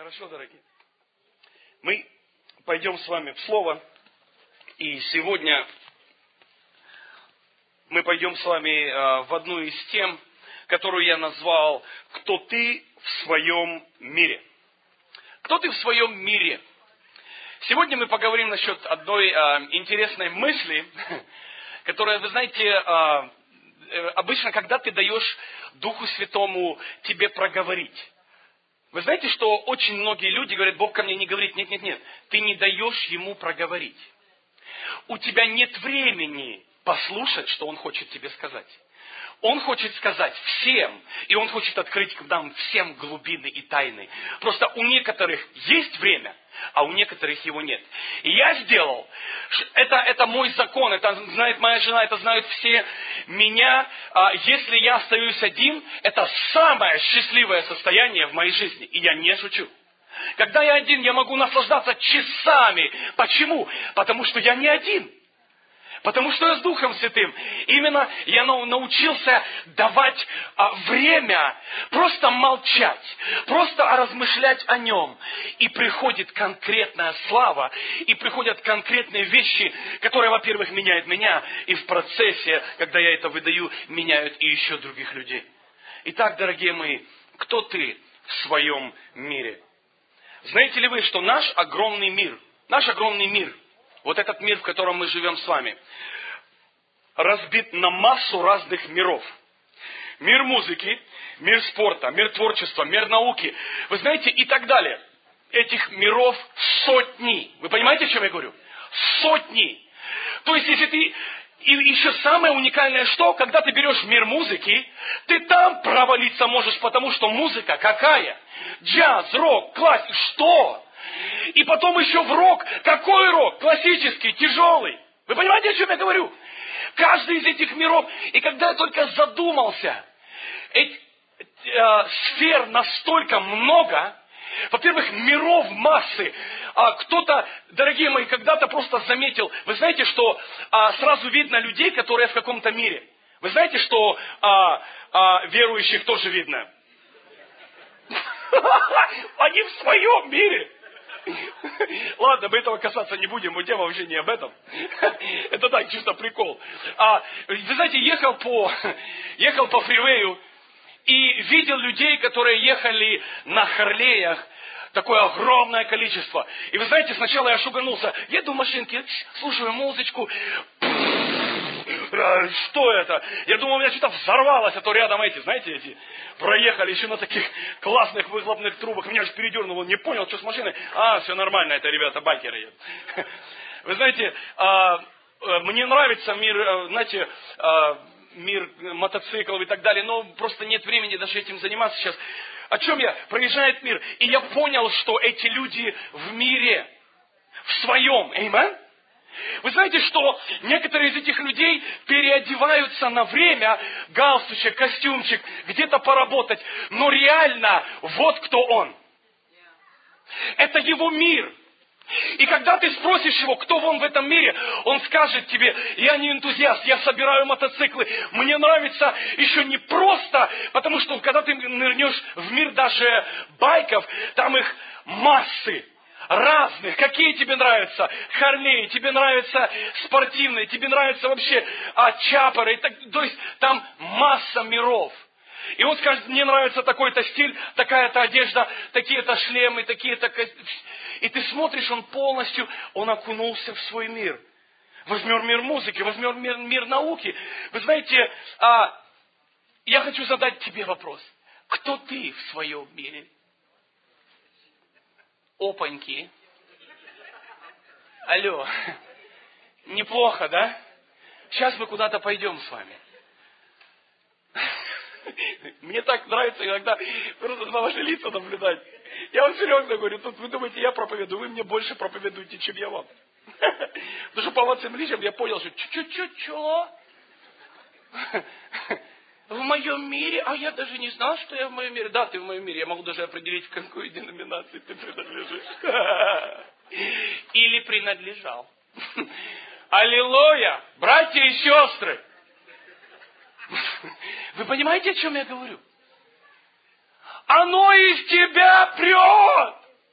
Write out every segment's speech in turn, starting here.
Хорошо, дорогие. Мы пойдем с вами в Слово. И сегодня мы пойдем с вами в одну из тем, которую я назвал «Кто ты в своем мире?». Кто ты в своем мире? Сегодня мы поговорим насчет одной интересной мысли, которая, вы знаете, обычно, когда ты даешь Духу Святому тебе проговорить. Вы знаете, что очень многие люди говорят, Бог ко мне не говорит. Нет. Ты не даешь Ему проговорить. У тебя нет времени послушать, что Он хочет тебе сказать. Он хочет сказать всем, и Он хочет открыть к нам всем глубины и тайны. Просто у некоторых есть время, а у некоторых его нет. И я сделал, это мой закон, это знает моя жена, это знают все меня. Если я остаюсь один, это самое счастливое состояние в моей жизни. И я не шучу. Когда я один, я могу наслаждаться часами. Почему? Потому что я не один. Потому что я с Духом Святым. Именно я научился давать время, просто молчать, просто размышлять о Нем. И приходит конкретная слава, и приходят конкретные вещи, которые, во-первых, меняют меня, и в процессе, когда я это выдаю, меняют и еще других людей. Итак, дорогие мои, кто ты в своем мире? Знаете ли вы, что наш огромный мир, вот этот мир, в котором мы живем с вами, разбит на массу разных миров. Мир музыки, мир спорта, мир творчества, мир науки. Вы знаете, и так далее. Этих миров сотни. Вы понимаете, о чем я говорю? Сотни. То есть, если ты... И еще самое уникальное, что, когда ты берешь мир музыки, ты там провалиться можешь, потому что музыка какая? Джаз, рок, классик. Что? И потом еще в рок. Какой рок? Классический, тяжелый. Вы понимаете, о чем я говорю? Каждый из этих миров. И когда я только задумался, сфер настолько много, во-первых, миров массы. Кто-то, дорогие мои, когда-то просто заметил, вы знаете, что сразу видно людей, которые в каком-то мире. Вы знаете, что верующих тоже видно? Они в своем мире. Ладно, мы этого касаться не будем, тема вообще не об этом. Это так, чисто прикол. Вы знаете, ехал по фривею и видел людей, которые ехали на Харлеях, такое огромное количество. И вы знаете, сначала я шуганулся, еду в машинке, слушаю музычку. Что это? Я думал, у меня что-то взорвалось, а то рядом эти проехали еще на таких классных выхлопных трубах. Меня же передернуло, не понял, что с машиной. Все нормально, это ребята байкеры едут. Вы знаете, мне нравится мир, мир мотоциклов и так далее, но просто нет времени даже этим заниматься сейчас. О чем я? Проезжает мир, и я понял, что эти люди в мире, в своем, аминь. Вы знаете, что некоторые из этих людей переодеваются на время, галстучек, костюмчик, где-то поработать, но реально вот кто он. Это его мир. И когда ты спросишь его, кто он в этом мире, он скажет тебе, я не энтузиаст, я собираю мотоциклы. Мне нравится еще не просто, потому что когда ты нырнешь в мир даже байков, там их массы. Разных. Какие тебе нравятся? Харлеи, тебе нравятся спортивные, тебе нравятся вообще чапоры. То есть там масса миров. И он скажет, мне нравится такой-то стиль, такая-то одежда, такие-то шлемы, такие-то... И ты смотришь, он окунулся в свой мир. Возьмем мир музыки, возьмем мир науки. Вы знаете, я хочу задать тебе вопрос. Кто ты в своем мире? Опаньки. Алло. Неплохо, да? Сейчас мы куда-то пойдем с вами. Мне так нравится иногда просто на ваши лица наблюдать. Я вам серьезно говорю, тут вы думаете, я проповедую, вы мне больше проповедуете, чем я вам. Потому что по вашим лицам я понял, что чё? В моем мире? А я даже не знал, что я в моем мире. Да, ты в моем мире. Я могу даже определить, в какой деноминации ты принадлежишь. Или принадлежал. Аллилуйя! Братья и сестры! Вы понимаете, о чем я говорю? Оно из тебя прет!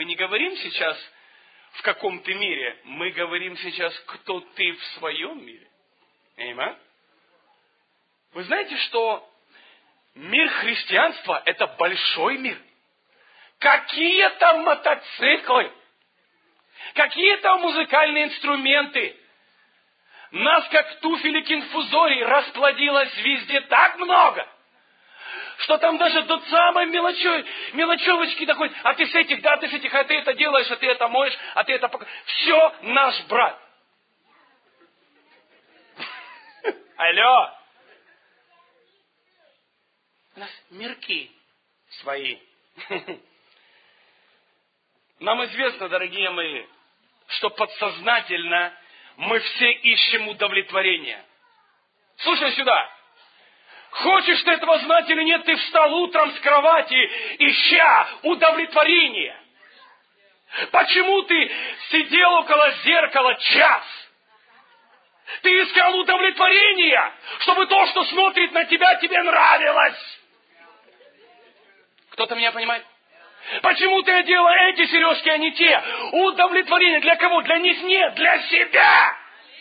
мы не говорим сейчас, в каком ты мире. Мы говорим сейчас, кто ты в своем мире. Аминь. Вы знаете, что мир христианства – это большой мир. Какие там мотоциклы, какие там музыкальные инструменты. Нас, как туфелек инфузорий, расплодилось везде так много, что там даже до самой мелочевочки доходит. А ты с этих, да, ты с этих, а ты это делаешь, а ты это моешь, а ты это... Все наш брат. Алло. У нас мирки свои. Нам известно, дорогие мои, что подсознательно мы все ищем удовлетворения. Слушай сюда. Хочешь ты этого знать или нет, ты встал утром с кровати, ища удовлетворения. Почему ты сидел около зеркала час? Ты искал удовлетворения, чтобы то, что смотрит на тебя, тебе нравилось. Кто-то меня понимает? Почему ты одела эти сережки, а не те? Удовлетворение для кого? Для них нет, для себя.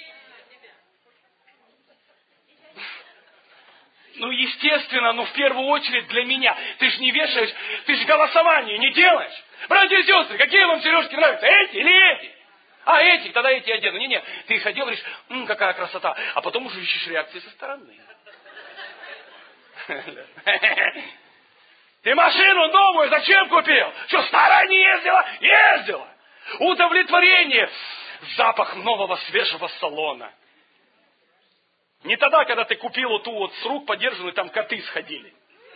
Ну, естественно, в первую очередь для меня. Ты же не вешаешь, ты же голосование не делаешь. Братья и сестры, какие вам сережки нравятся? Эти или эти? А, эти, тогда эти одену. Не, ты их одел, говоришь, какая красота. А потом уже ищешь реакции со стороны. Ты машину новую зачем купил? Что, старая не ездила? Ездила. Удовлетворение. Запах нового свежего салона. Не тогда, когда ты купил ту вот с рук подержанную, там коты сходили.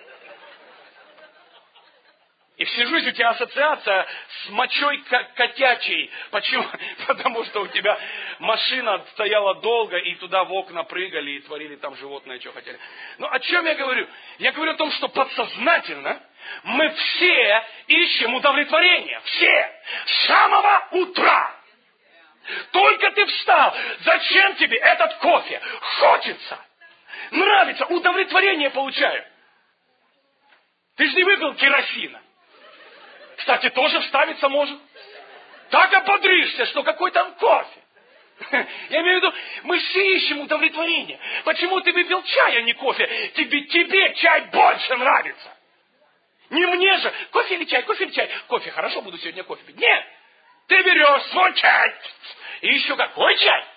И всю жизнь у тебя ассоциация с мочой котячей. Почему? Потому что у тебя машина стояла долго, и туда в окна прыгали, и творили там животные, что хотели. Но о чем я говорю? Я говорю о том, что подсознательно мы все ищем удовлетворение. Все. С самого утра. Только ты встал. Зачем тебе этот кофе? Хочется. Нравится. Удовлетворение получаю. Ты же не выпил керосина. Кстати, тоже вставиться может. Так ободришься, что какой там кофе. Я имею в виду, мы все ищем удовлетворение. Почему ты выпил чай, а не кофе? Тебе чай больше нравится. Не мне же. Кофе или чай, кофе или чай. Кофе, хорошо, буду сегодня кофе пить. Нет. Ты берешь свой чай. И еще какой чай?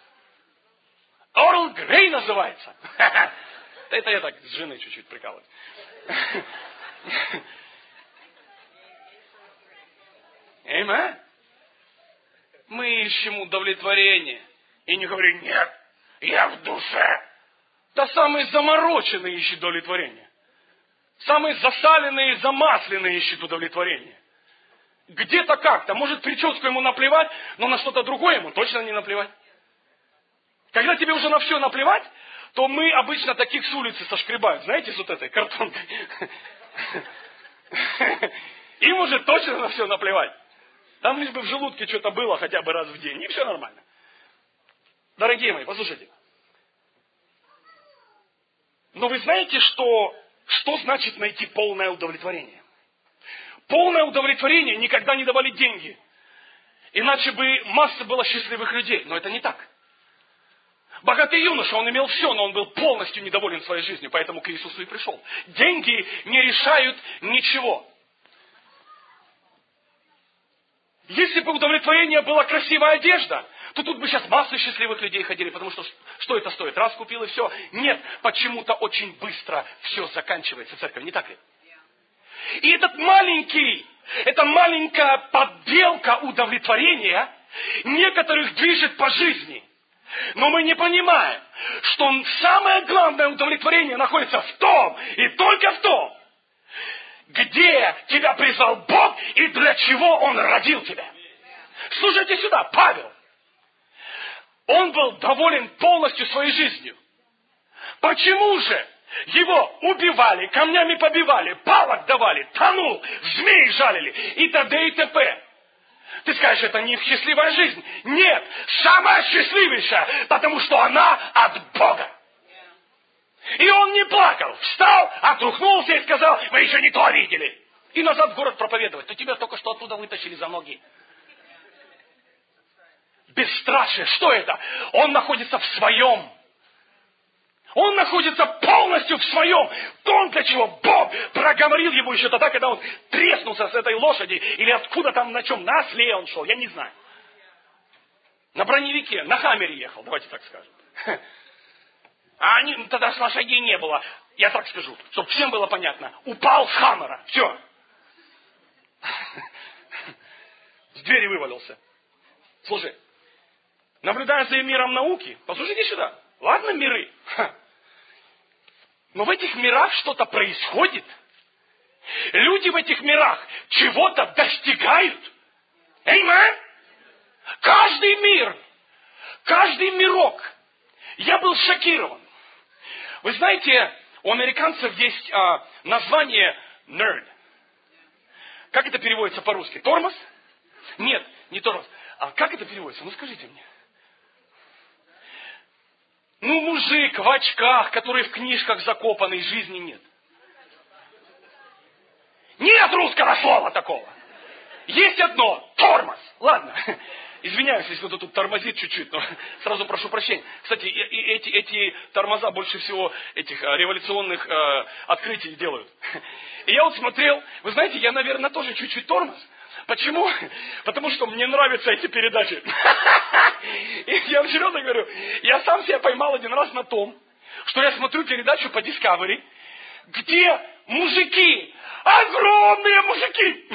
Орл Грей называется. Это я так с женой чуть-чуть прикалываюсь. Аминь. Мы ищем удовлетворение. И не говорим, нет, я в душе. Да самые замороченные ищут удовлетворение. Самые засаленные, замасленные ищут удовлетворение. Где-то как-то. Может, прическу ему наплевать, но на что-то другое ему точно не наплевать. Когда тебе уже на все наплевать, то мы обычно таких с улицы сошкребают. Знаете, с вот этой картонкой. Им уже точно на все наплевать. Там лишь бы в желудке что-то было хотя бы раз в день. И все нормально. Дорогие мои, послушайте. Но вы знаете, что значит найти полное удовлетворение? Полное удовлетворение никогда не давали деньги. Иначе бы масса было счастливых людей. Но это не так. Богатый юноша, он имел все, но он был полностью недоволен своей жизнью. Поэтому к Иисусу и пришел. Деньги не решают ничего. Если бы удовлетворение была красивая одежда, то тут бы сейчас масса счастливых людей ходили, потому что это стоит? Раз купил и все. Нет, почему-то очень быстро все заканчивается, церковь, не так ли? И эта маленькая подделка удовлетворения некоторых движет по жизни. Но мы не понимаем, что самое главное удовлетворение находится в том, и только в том, где тебя призвал Бог и для чего Он родил тебя. Слушайте сюда, Павел. Он был доволен полностью своей жизнью. Почему же его убивали, камнями побивали, палок давали, тонул, змеи жалили и т.д. и т.п. Ты скажешь, это не счастливая жизнь. Нет, самая счастливейшая, потому что она от Бога. И он не плакал, встал, отрухнулся и сказал, вы еще не то видели. и назад в город проповедовать. То тебя только что оттуда вытащили за ноги. Бесстрашие, что это? Он находится в своем. Он находится полностью в своем. То он для чего Бог проговорил ему еще тогда, когда он треснулся с этой лошади. Или откуда там, на чем, на осле он шел, я не знаю. На броневике, на хаммере ехал, давайте так скажем. А тогда с лошадей не было. Я так скажу, чтобы всем было понятно. Упал с хаммера, все. С двери вывалился. Слушай, наблюдая за миром науки, послушайте сюда. Ладно, миры. Но в этих мирах что-то происходит. Люди в этих мирах чего-то достигают. Аминь. Каждый мир, каждый мирок. Я был шокирован. Вы знаете, у американцев есть название nerd. Как это переводится по-русски? Тормоз? Нет, не тормоз. А как это переводится? Ну скажите мне. Ну, мужик в очках, который в книжках закопанный, жизни нет. Нет русского слова такого. Есть одно – тормоз. Ладно, извиняюсь, если кто-то тут тормозит чуть-чуть, но сразу прошу прощения. Кстати, эти тормоза больше всего этих революционных открытий делают. И я вот смотрел, вы знаете, я, наверное, тоже чуть-чуть тормоз. Почему? Потому что мне нравятся эти передачи. И я серьезно говорю, я сам себя поймал один раз на том, что я смотрю передачу по Discovery, где мужики, огромные мужики,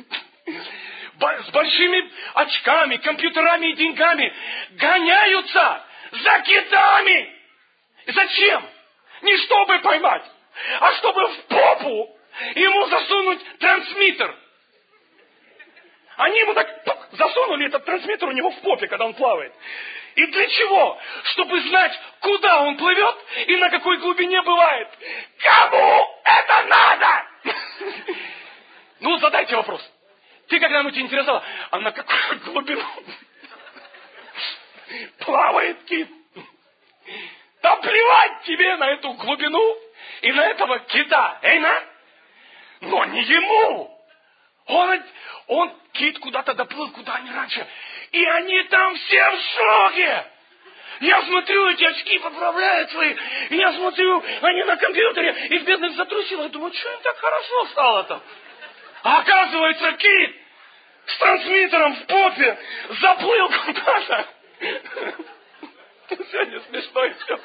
с большими очками, компьютерами и деньгами, гоняются за китами. Зачем? Не чтобы поймать, а чтобы в попу ему засунуть трансмиттер. Они ему так засунули этот трансмиттер у него в попе, когда он плавает. И для чего? Чтобы знать, куда он плывет и на какой глубине бывает. Кому это надо? Ну, задайте вопрос. Ты когда-нибудь тебя интересовало, а на какую глубину плавает кит? Да плевать тебе на эту глубину и на этого кита. Но не ему. Он кит куда-то доплыл, куда они раньше. И они там все в шоке. Я смотрю, эти очки поправляют свои. И я смотрю, они на компьютере. Их бедных затрусило. Я думаю, что им так хорошо стало-то? А оказывается, кит с трансмиттером в попе заплыл куда-то. Сегодня смешно и все.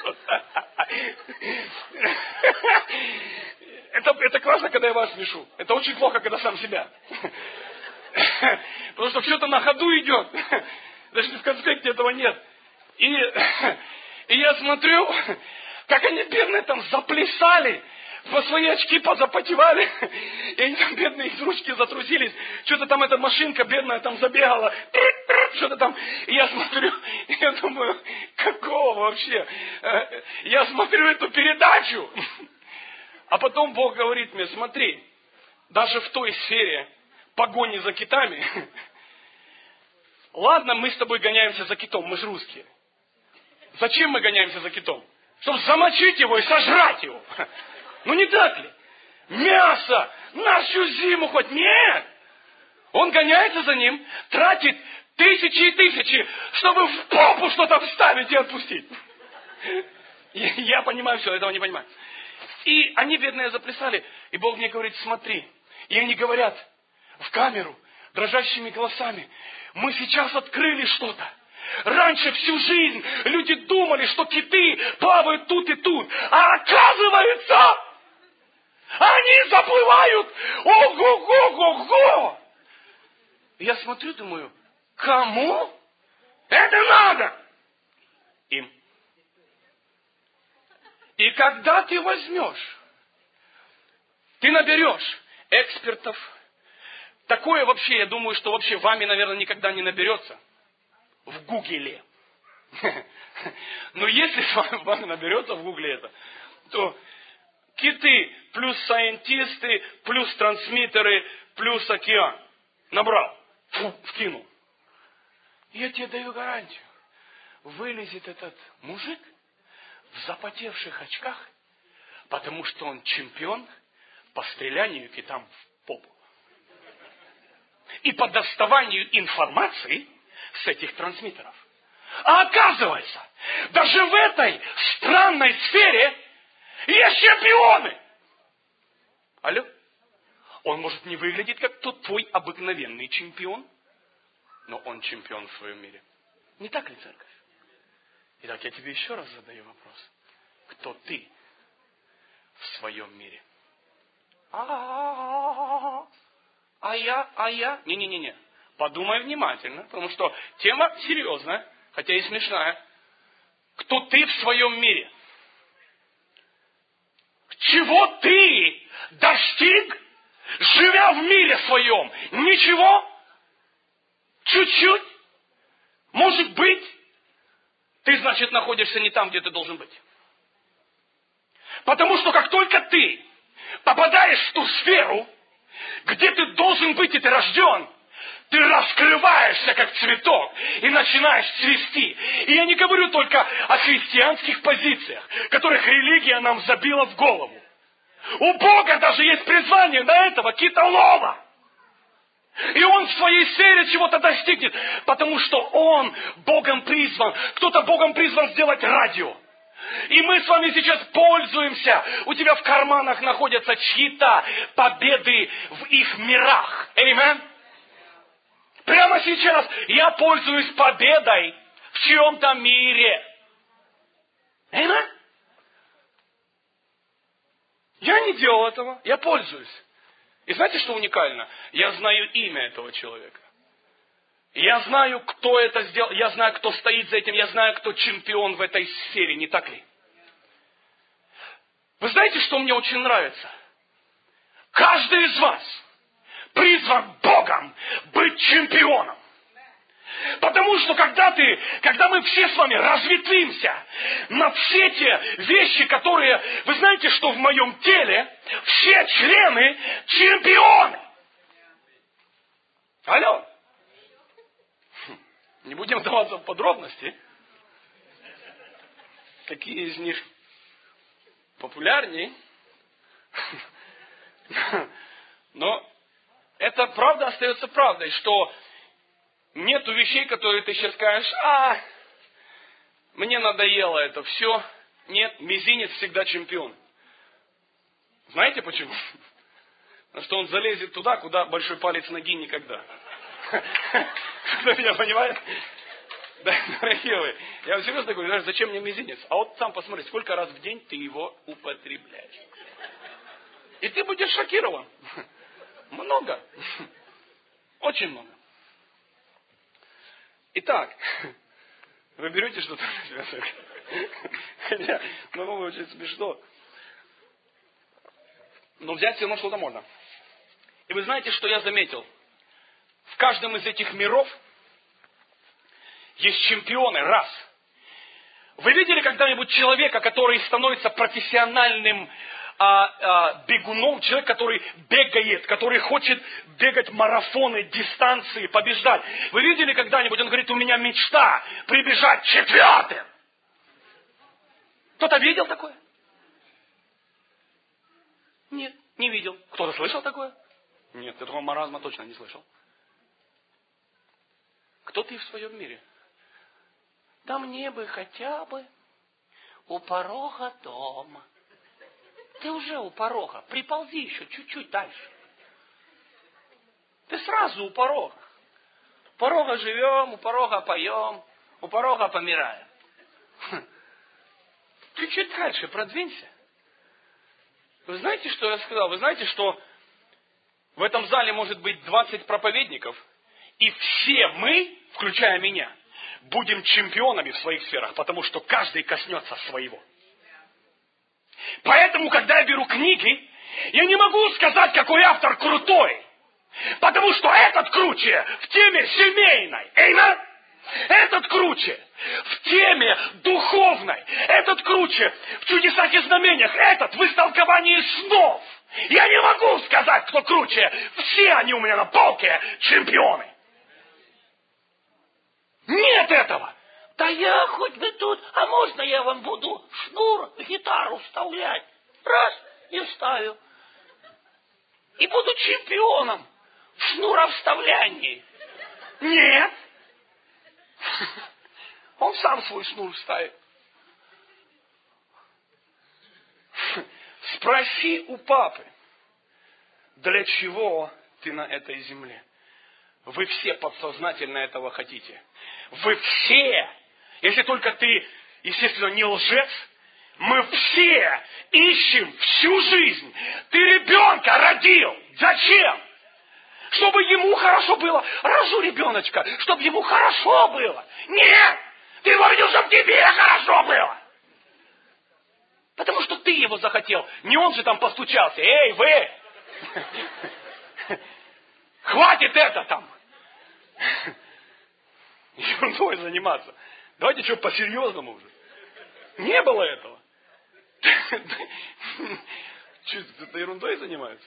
Это классно, когда я вас смешу. Это очень плохо, когда сам себя. Потому что все-то на ходу идет. Даже в конспекте этого нет. И я смотрю, как они бедные там заплясали, по свои очки позапотевали, и они там бедные из ручки затрусились. Что-то там эта машинка бедная там забегала, что-то там. И я смотрю, и я думаю, какого вообще? Я смотрю эту передачу. А потом Бог говорит мне, смотри, даже в той сфере погони за китами, ладно, мы с тобой гоняемся за китом, мы же русские. Зачем мы гоняемся за китом? Чтобы замочить его и сожрать его. Ну не так ли? Мясо на всю зиму хоть нет. Он гоняется за ним, тратит тысячи и тысячи, чтобы в попу что-то вставить и отпустить. Я понимаю все, этого не понимаю. И они, бедные, заплясали. И Бог мне говорит, смотри. И они говорят в камеру дрожащими голосами, мы сейчас открыли что-то. Раньше всю жизнь люди думали, что киты плавают тут и тут. А оказывается, они заплывают. Ого-го-го-го! Я смотрю, думаю, кому это надо? Им. И когда ты возьмешь, ты наберешь экспертов. Такое вообще, я думаю, что вообще вами, наверное, никогда не наберется. В Гугле. Но если вами наберется в Гугле это, то киты плюс сайентисты, плюс трансмиттеры, плюс океан. Набрал. Вкинул. Я тебе даю гарантию. Вылезет этот мужик в запотевших очках, потому что он чемпион по стрелянию китам в попу. и по доставанию информации с этих трансмиттеров. А оказывается, даже в этой странной сфере есть чемпионы. Алло? Он может не выглядеть как тот твой обыкновенный чемпион, но он чемпион в своем мире. Не так ли, церковь? Итак, я тебе еще раз задаю вопрос. Кто ты в своем мире? А я? Не. Подумай внимательно, потому что тема серьезная, хотя и смешная. Кто ты в своем мире? Чего ты достиг, живя в мире своем? Ничего? Чуть-чуть? Может быть? Ты, значит, находишься не там, где ты должен быть. Потому что как только ты попадаешь в ту сферу, где ты должен быть и ты рожден, ты раскрываешься, как цветок, и начинаешь цвести. И я не говорю только о христианских позициях, которых религия нам забила в голову. У Бога даже есть призвание на этого китолова. И он в своей сфере чего-то достигнет, потому что он Богом призван. Кто-то Богом призван сделать радио. И мы с вами сейчас пользуемся. У тебя в карманах находятся чьи-то победы в их мирах. Аминь. Прямо сейчас я пользуюсь победой в чьем-то мире. Аминь. Я не делал этого, я пользуюсь. И знаете, что уникально? Я знаю имя этого человека. Я знаю, кто это сделал, я знаю, кто стоит за этим, я знаю, кто чемпион в этой сфере, не так ли? Вы знаете, что мне очень нравится? Каждый из вас призван Богом быть чемпионом. Потому что когда мы все с вами разветвимся на все те вещи, которые, вы знаете, что в моем теле все члены чемпионы. Алло. Не будем вдаваться в подробности. Какие из них популярнее. Но это правда остается правдой, что нету вещей, которые ты сейчас скажешь, мне надоело это все. Нет, мизинец всегда чемпион. Знаете почему? Потому что он залезет туда, куда большой палец ноги никогда. Кто меня понимает? Да, дорогие вы, я вам серьезно говорю, знаешь, зачем мне мизинец? А вот сам посмотри, сколько раз в день ты его употребляешь. И ты будешь шокирован. Много. Очень много. Итак, вы берете что-то на себя? Хотя, очень смешно. Но взять все равно что-то можно. И вы знаете, что я заметил? В каждом из этих миров есть чемпионы, раз. Вы видели когда-нибудь человека, который становится профессиональным бегуном, человек, который бегает, который хочет бегать марафоны, дистанции, побеждать. Вы видели когда-нибудь, он говорит, у меня мечта прибежать четвертым. Кто-то видел такое? Нет, не видел. Кто-то слышал такое? Нет, этого маразма точно не слышал. Кто ты в своем мире? Да мне бы хотя бы у порога дома. Ты уже у порога. Приползи еще чуть-чуть дальше. Ты сразу у порога. У порога живем, у порога поем, у порога помираем. Чуть-чуть дальше продвинься. Вы знаете, что я сказал? Вы знаете, что в этом зале может быть 20 проповедников, и все мы, включая меня, будем чемпионами в своих сферах, потому что каждый коснется своего. Поэтому, когда я беру книги, я не могу сказать, какой автор крутой. Потому что этот круче в теме семейной. Эйна? Этот круче в теме духовной. Этот круче в чудесах и знамениях. Этот в истолковании снов. Я не могу сказать, кто круче. Все они у меня на полке чемпионы. Нет этого. Да я хоть бы тут, а можно я вам буду шнур в гитару вставлять? Раз, и вставил. И буду чемпионом в шнуровставлянии. Нет. Он сам свой шнур ставит. Спроси у папы, для чего ты на этой земле? Вы все подсознательно этого хотите. Вы все, если только ты, естественно, не лжец, мы все ищем всю жизнь. Ты ребенка родил. Зачем? Чтобы ему хорошо было. Рожу ребеночка, чтобы ему хорошо было. Нет! Ты его родил, чтобы тебе хорошо было. Потому что ты его захотел. Не он же там постучался. Эй, вы! Хватит это там. Ерундой заниматься. Давайте что по-серьезному уже. Не было этого. Что, это ерундой занимаются?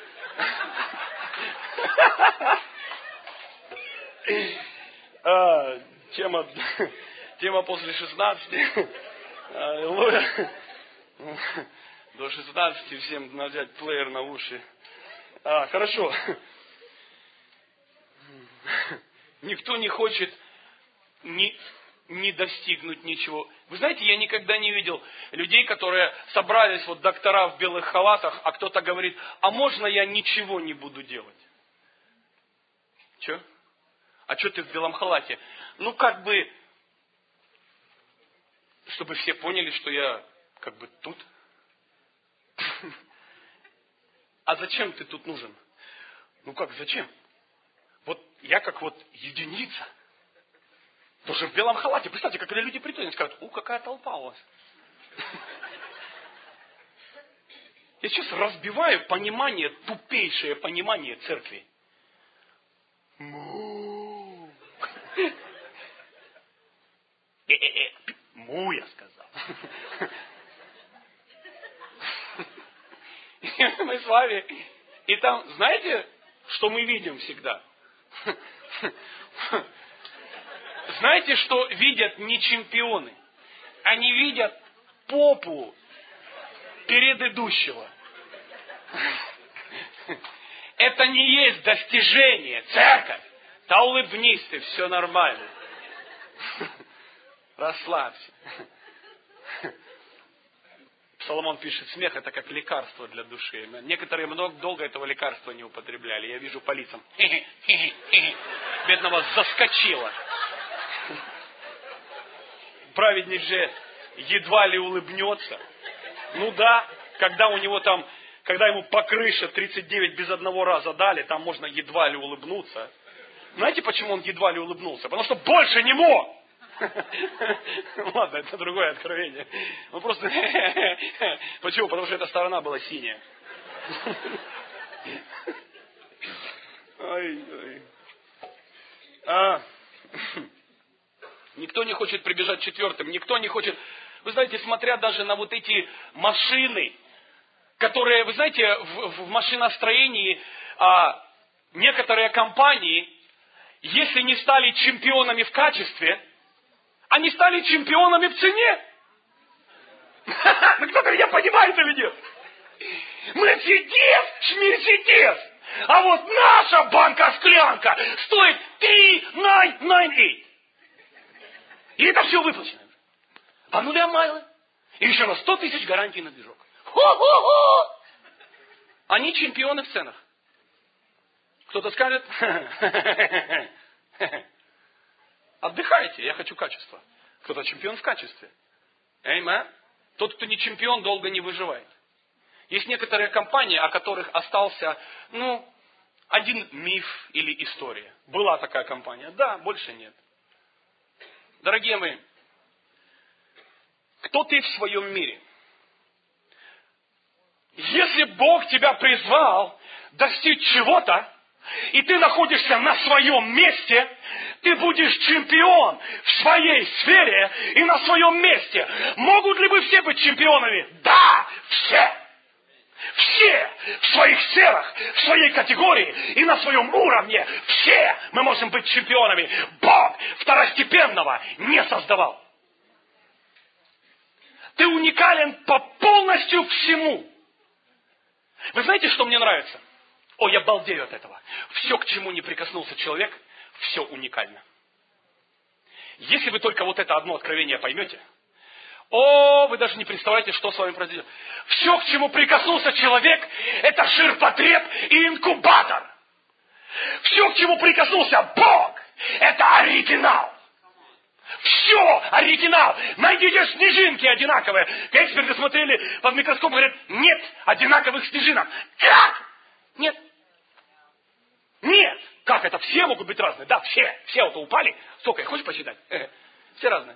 Тема после 16. Аллилуйя. До 16 всем надо взять плеер на уши. Хорошо. Никто не хочет не достигнуть ничего. Вы знаете, я никогда не видел людей, которые собрались, вот доктора в белых халатах, а кто-то говорит, а можно я ничего не буду делать? Че? А что ты в белом халате? Ну, как бы, чтобы все поняли, что я как бы тут. А зачем ты тут нужен? Ну как, зачем? Вот я как вот единица. Тоже в белом халате. Представьте, когда люди придут и скажут, какая толпа у вас. Я сейчас разбиваю понимание, тупейшее понимание церкви. Му, я сказал. Мы с вами. И там, знаете, что мы видим всегда? Знаете, что видят не чемпионы? Они видят попу предыдущего. Это не есть достижение. Церковь, да улыбнись ты, все нормально. Расслабься. Соломон пишет, смех это как лекарство для души. Некоторые долго этого лекарства не употребляли. Я вижу по лицам. Бедного заскочило. Праведник же едва ли улыбнется. Ну да, когда у него там, когда ему по крыше 39 без одного раза дали, там можно едва ли улыбнуться. Знаете, почему он едва ли улыбнулся? Потому что больше не мог. Ладно, это другое откровение. Он просто... Почему? Потому что эта сторона была синяя. Никто не хочет прибежать четвертым. Никто не хочет... Вы знаете, смотря даже на вот эти машины, которые, вы знаете, в машиностроении некоторые компании, если не стали чемпионами в качестве, они стали чемпионами в цене. Кто-то меня понимает или нет? Мерседес, а вот наша банка-склянка стоит 3,998. И это все выплачено. По нулям майлы. И еще на 100 тысяч гарантий на движок. Хо-хо-хо! Они чемпионы в ценах. Кто-то скажет, отдыхайте, я хочу качества. Кто-то чемпион в качестве. Эймэн. Тот, кто не чемпион, долго не выживает. Есть некоторые компании, о которых остался, один миф или история. Была такая компания. Да, больше нет. Дорогие мои, кто ты в своем мире? Если Бог тебя призвал достичь чего-то, и ты находишься на своем месте, ты будешь чемпион в своей сфере и на своем месте. Могут ли мы все быть чемпионами? Да, все. Все в своих сферах, в своей категории и на своем уровне. Все мы можем быть чемпионами. Бог второстепенного не создавал. Ты уникален по полностью всему. Вы знаете, что мне нравится? О, я балдею от этого. Все, к чему не прикоснулся человек, все уникально. Если вы только вот это одно откровение поймете, вы даже не представляете, что с вами произойдет. Все, к чему прикоснулся человек, это ширпотреб и инкубатор. Все, к чему прикоснулся Бог, это оригинал. Все оригинал. Найдите снежинки одинаковые. Эксперты смотрели под микроскоп и говорят, нет одинаковых снежинок. Как? Нет. Нет. Как это? Все могут быть разные. Да, все. Все вот упали. Сколько их? Хочешь посчитать? Все разные.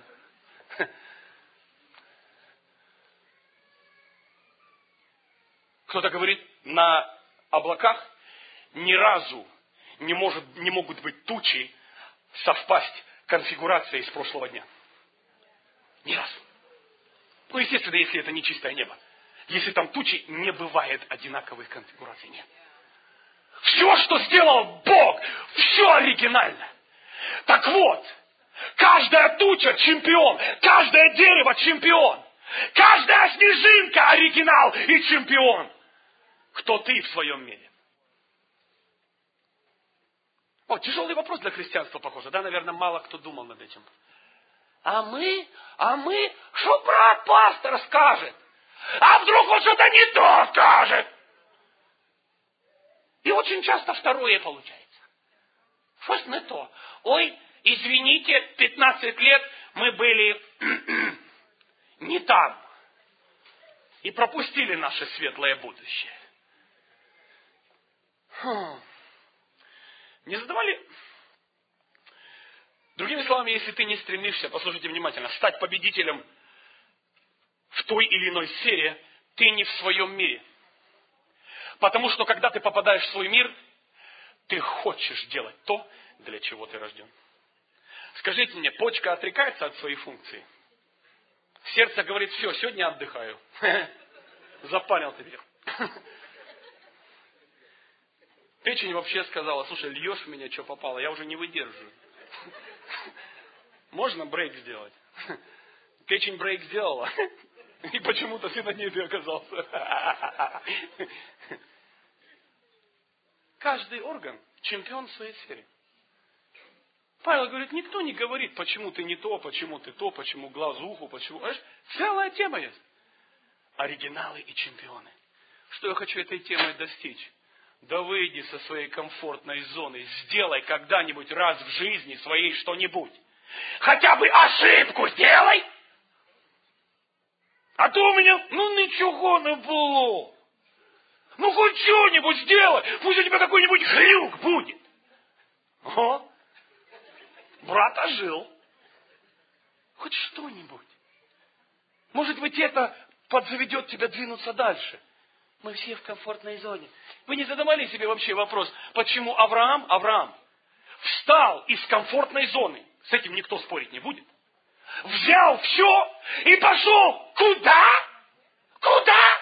Кто-то говорит, на облаках ни разу не могут быть тучи совпасть конфигурация из прошлого дня. Ни разу. Ну, естественно, если это не чистое небо. Если там тучи, не бывает одинаковых конфигураций. Нет. Все, что сделал Бог, все оригинально. Так вот, каждая туча чемпион, каждое дерево чемпион, каждая снежинка оригинал и чемпион. Кто ты в своем мире? Тяжелый вопрос для христианства, похоже. Да, наверное, мало кто думал над этим. А мы, что брат пастор скажет? А вдруг он что-то не то скажет? И очень часто второе получается. Что-то не то. Ой, извините, 15 лет мы были не там. И пропустили наше светлое будущее. Не задавали? Другими словами, если ты не стремишься, послушайте внимательно, стать победителем в той или иной сфере, ты не в своем мире. Потому что, когда ты попадаешь в свой мир, ты хочешь делать то, для чего ты рожден. Скажите мне, почка отрекается от своей функции? Сердце говорит, все, сегодня отдыхаю. Запарил ты. Печень вообще сказала, слушай, льешь в меня, что попало, я уже не выдерживаю. Можно брейк сделать? Печень брейк сделала. И почему-то ты на небе оказался. Каждый орган чемпион в своей сфере. Павел говорит, никто не говорит, почему ты не то, почему ты то, почему глаз уху, почему... Знаешь, целая тема есть. Оригиналы и чемпионы. Что я хочу этой темой достичь? Да выйди со своей комфортной зоны, сделай когда-нибудь раз в жизни своей что-нибудь. Хотя бы ошибку сделай. А то у меня, ничего не было. Хоть что-нибудь сделай, пусть у тебя какой-нибудь глюк будет. Брат ожил. Хоть что-нибудь. Может быть, это подзаведет тебя двинуться дальше. Мы все в комфортной зоне. Вы не задавали себе вообще вопрос, почему Авраам встал из комфортной зоны? С этим никто спорить не будет. Взял все и пошел. Куда? Куда?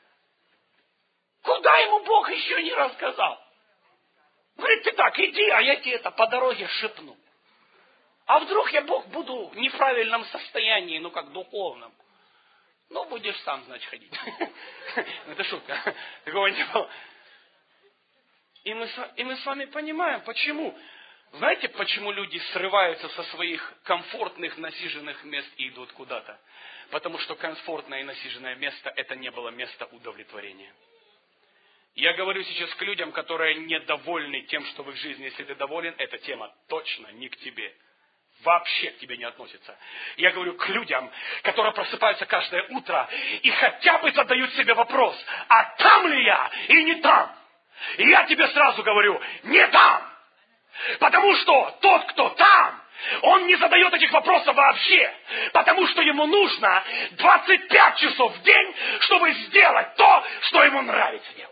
Куда ему Бог еще не рассказал? Говорит, ты так, иди, а я тебе это по дороге шепну. А вдруг я Бог буду в неправильном состоянии, как духовном? Будешь сам, значит, ходить. Это шутка. Такого не было. И мы с вами понимаем, почему. Знаете, почему люди срываются со своих комфортных, насиженных мест и идут куда-то? Потому что комфортное и насиженное место, это не было место удовлетворения. Я говорю сейчас к людям, которые недовольны тем, что в их жизни, если ты доволен, эта тема точно не к тебе. Вообще к тебе не относится. Я говорю к людям, которые просыпаются каждое утро и хотя бы задают себе вопрос, а там ли я и не там? И я тебе сразу говорю, не там. Потому что тот, кто там, он не задает этих вопросов вообще. Потому что ему нужно 25 часов в день, чтобы сделать то, что ему нравится делать.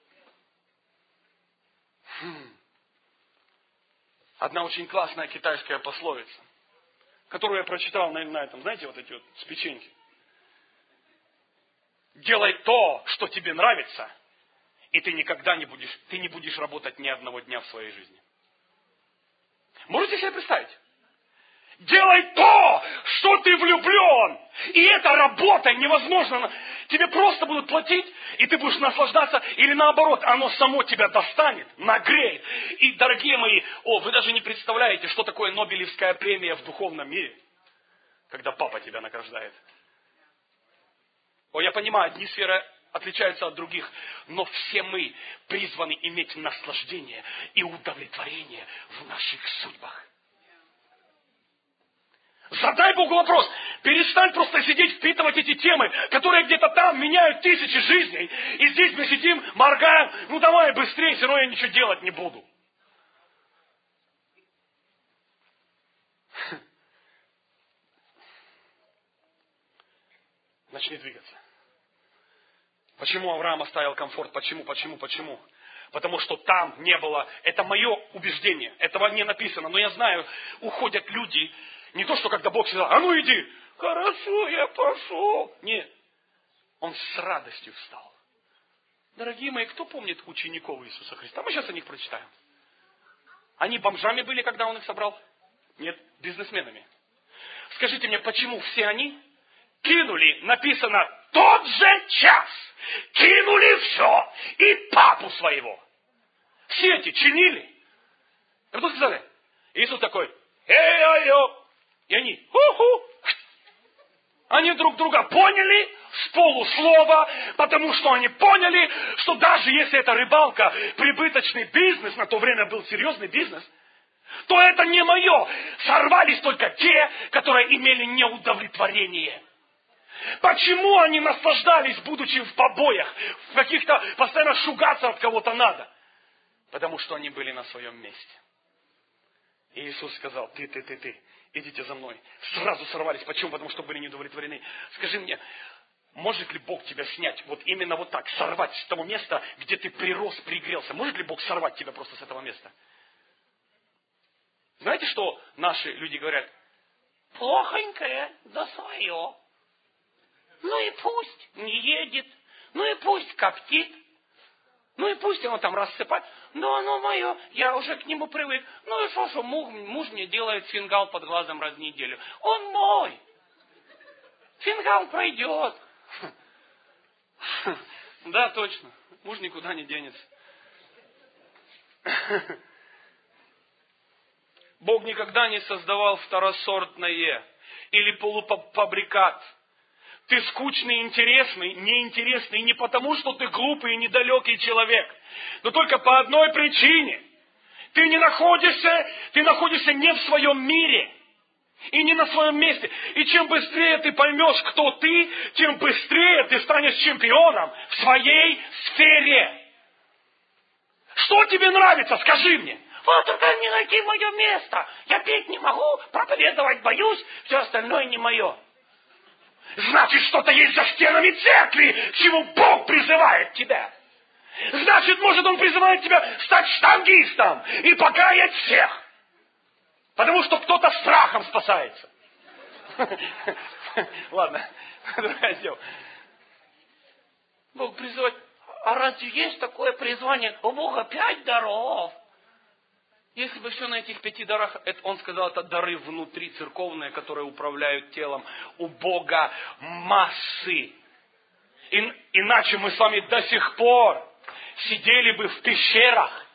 Одна очень классная китайская пословица, которую я прочитал на этом, знаете, вот эти вот с печеньки. Делай то, что тебе нравится, и ты никогда не будешь работать ни одного дня в своей жизни. Можете себе представить? Делай то, что ты влюблен. И это работа невозможно. Тебе просто будут платить, и ты будешь наслаждаться, или наоборот, оно само тебя достанет, нагреет. И, дорогие мои, вы даже не представляете, что такое Нобелевская премия в духовном мире, когда папа тебя награждает. Я понимаю, одни сферы отличаются от других, но все мы призваны иметь наслаждение и удовлетворение в наших судьбах. Задай Богу вопрос. Перестань просто сидеть, впитывать эти темы, которые где-то там меняют тысячи жизней. И здесь мы сидим, моргаем. Давай быстрее, все равно я ничего делать не буду. Начни двигаться. Почему Авраам оставил комфорт? Почему? Потому что там не было, это мое убеждение, этого не написано, но я знаю, уходят люди, не то, что когда Бог сказал, ну иди, хорошо, я пошел. Нет, он с радостью встал. Дорогие мои, кто помнит учеников Иисуса Христа? Мы сейчас о них прочитаем. Они бомжами были, когда он их собрал? Нет, бизнесменами. Скажите мне, почему все они кинули, написано, тот же час, кинули все, и папу своего. Все эти чинили. И потом сказали, Иисус такой, эй-ай-ё. И они, ху-ху. Они друг друга поняли с полуслова, потому что они поняли, что даже если это рыбалка, прибыточный бизнес, на то время был серьезный бизнес, то это не мое. Сорвались только те, которые имели неудовлетворение. Почему они наслаждались, будучи в побоях, в каких-то, постоянно шугаться от кого-то надо? Потому что они были на своем месте. И Иисус сказал, ты, идите за мной. Сразу сорвались. Почему? Потому что были неудовлетворены. Скажи мне, может ли Бог тебя снять вот именно вот так, сорвать с того места, где ты прирос, пригрелся? Может ли Бог сорвать тебя просто с этого места? Знаете, что наши люди говорят? Плохонькое, да свое. Ну и пусть не едет, ну и пусть коптит, ну и пусть оно там рассыпает. Ну оно мое, я уже к нему привык. Ну и что муж мне делает фингал под глазом раз в неделю. Он мой. Фингал пройдет. Да, точно. Муж никуда не денется. Бог никогда не создавал второсортное или полуфабрикат. Ты скучный, интересный, неинтересный не потому, что ты глупый и недалекий человек, но только по одной причине. Ты находишься не в своем мире и не на своем месте. И чем быстрее ты поймешь, кто ты, тем быстрее ты станешь чемпионом в своей сфере. Что тебе нравится, скажи мне. Только не найти мое место. Я петь не могу, проповедовать боюсь, все остальное не мое. Значит, что-то есть за стенами церкви, к чему Бог призывает тебя. Значит, может, Он призывает тебя стать штангистом и покаять всех. Потому что кто-то страхом спасается. Ладно, другая тема. Бог призывает. А разве есть такое призвание? У Бога 5 даров. Если бы все на этих 5 дарах, он сказал, это дары внутри церковные, которые управляют телом. У Бога массы. Иначе мы с вами до сих пор сидели бы в пещерах.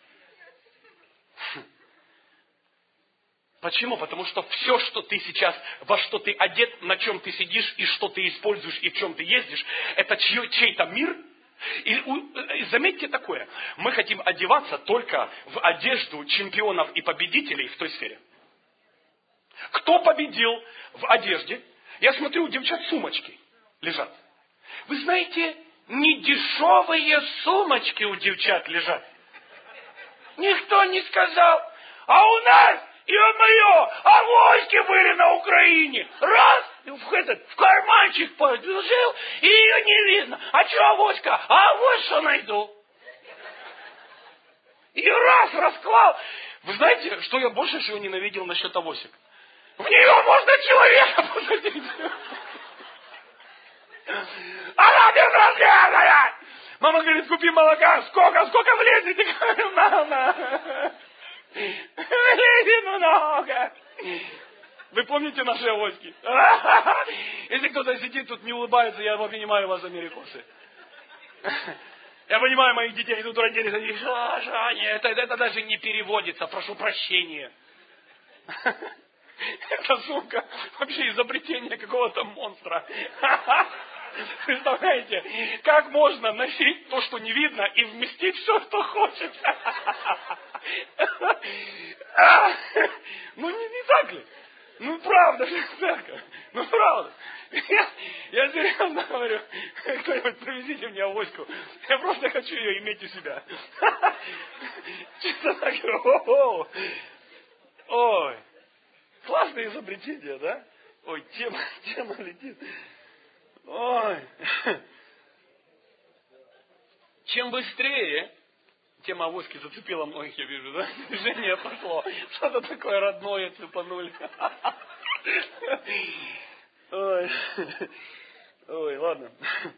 Почему? Потому что все, что ты сейчас, во что ты одет, на чем ты сидишь, и что ты используешь, и в чем ты ездишь, это чей-то мир. И заметьте такое, мы хотим одеваться только в одежду чемпионов и победителей в той сфере. Кто победил в одежде? Я смотрю, у девчат сумочки лежат. Вы знаете, недешевые сумочки у девчат лежат. Никто не сказал, а у нас, ё-моё, авоськи были на Украине. Раз, в карманчик положил, и ее не видно. А что авоська? А авось что найду. И раз расклал. Вы знаете, что я больше всего ненавидел насчет авосик? В нее можно человека посадить. Она безразмерная. Мама говорит, купи молока. Сколько влезет? Я говорю, мама. Влезет много. Вы помните наши авоськи? Если кто-то сидит тут, не улыбается, я понимаю вас, америкосы. Я понимаю моих детей, тут родились, они, нет, это даже не переводится, прошу прощения. Эта сумка вообще изобретение какого-то монстра. Представляете, как можно носить то, что не видно, и вместить все, что хочется? Ну, не так ли? Ну, правда же, церковь. Ну, правда. Я серьезно говорю, кто-нибудь привезите мне авоську. Я просто хочу ее иметь у себя. Чисто так, ой. Классное изобретение, да? Ой, тема летит. Ой. Чем быстрее, тема авоськи зацепила многих, я вижу, да? Движение пошло. Что-то такое родное цепанули. Ой. Ой, ладно.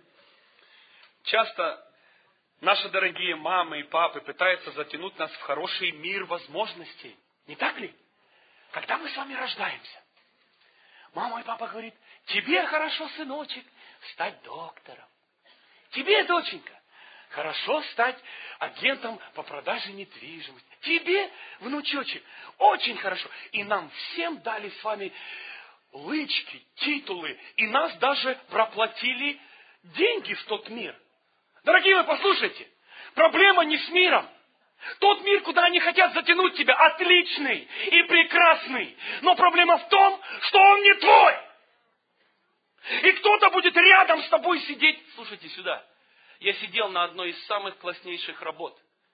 Часто наши дорогие мамы и папы пытаются затянуть нас в хороший мир возможностей. Не так ли? Когда мы с вами рождаемся, мама и папа говорят: тебе хорошо, сыночек, стать доктором. Тебе, доченька, хорошо стать агентом по продаже недвижимости. Тебе, внучочек, очень хорошо. И нам всем дали с вами лычки, титулы. И нас даже проплатили деньги в тот мир. Дорогие вы, послушайте. Проблема не с миром. Тот мир, куда они хотят затянуть тебя, отличный и прекрасный. Но проблема в том, что он не твой. И кто-то будет рядом с тобой сидеть. Слушайте сюда. Я сидел на одной из самых класснейших работ.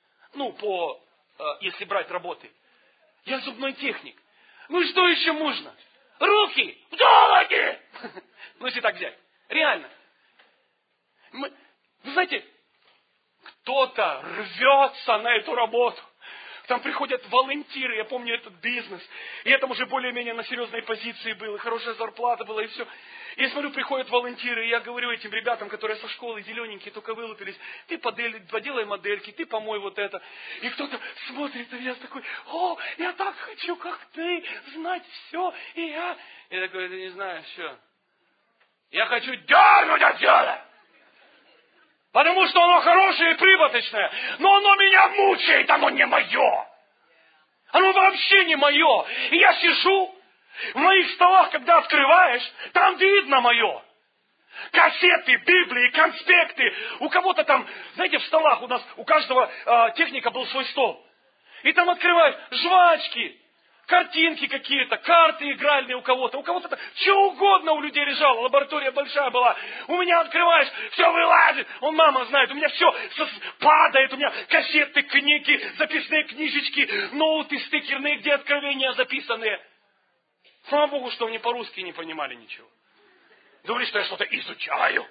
Если брать работы. Я зубной техник. Ну и что еще можно? Руки в золоте! Ну, если так взять. Реально. Вы знаете, кто-то рвется на эту работу. Там приходят волонтеры, я помню этот бизнес. И я там уже более-менее на серьезной позиции был, и хорошая зарплата была, и все. И я смотрю, приходят волонтеры, и я говорю этим ребятам, которые со школы зелененькие, только вылупились: ты поделай модельки, ты помой вот это. И кто-то смотрит на меня такой: о, я так хочу, как ты, знать все. И я такой: ты не знаешь, что? Я хочу дернуть отсюда. Потому что оно хорошее и прибыточное. Но оно меня мучает, оно не мое. Оно вообще не мое. И я сижу, в моих столах, когда открываешь, там видно мое. Кассеты, Библии, конспекты. У кого-то там, знаете, в столах у каждого техника был свой стол. И там открываешь жвачки, картинки какие-то, карты игральные у кого-то что угодно у людей лежало, лаборатория большая была. У меня открываешь, все вылазит. Мама знает, у меня все падает, у меня кассеты, книги, записные книжечки, ноуты стикерные, где откровения записанные. Слава Богу, что они по-русски не понимали ничего. Думали, что я что-то изучаю.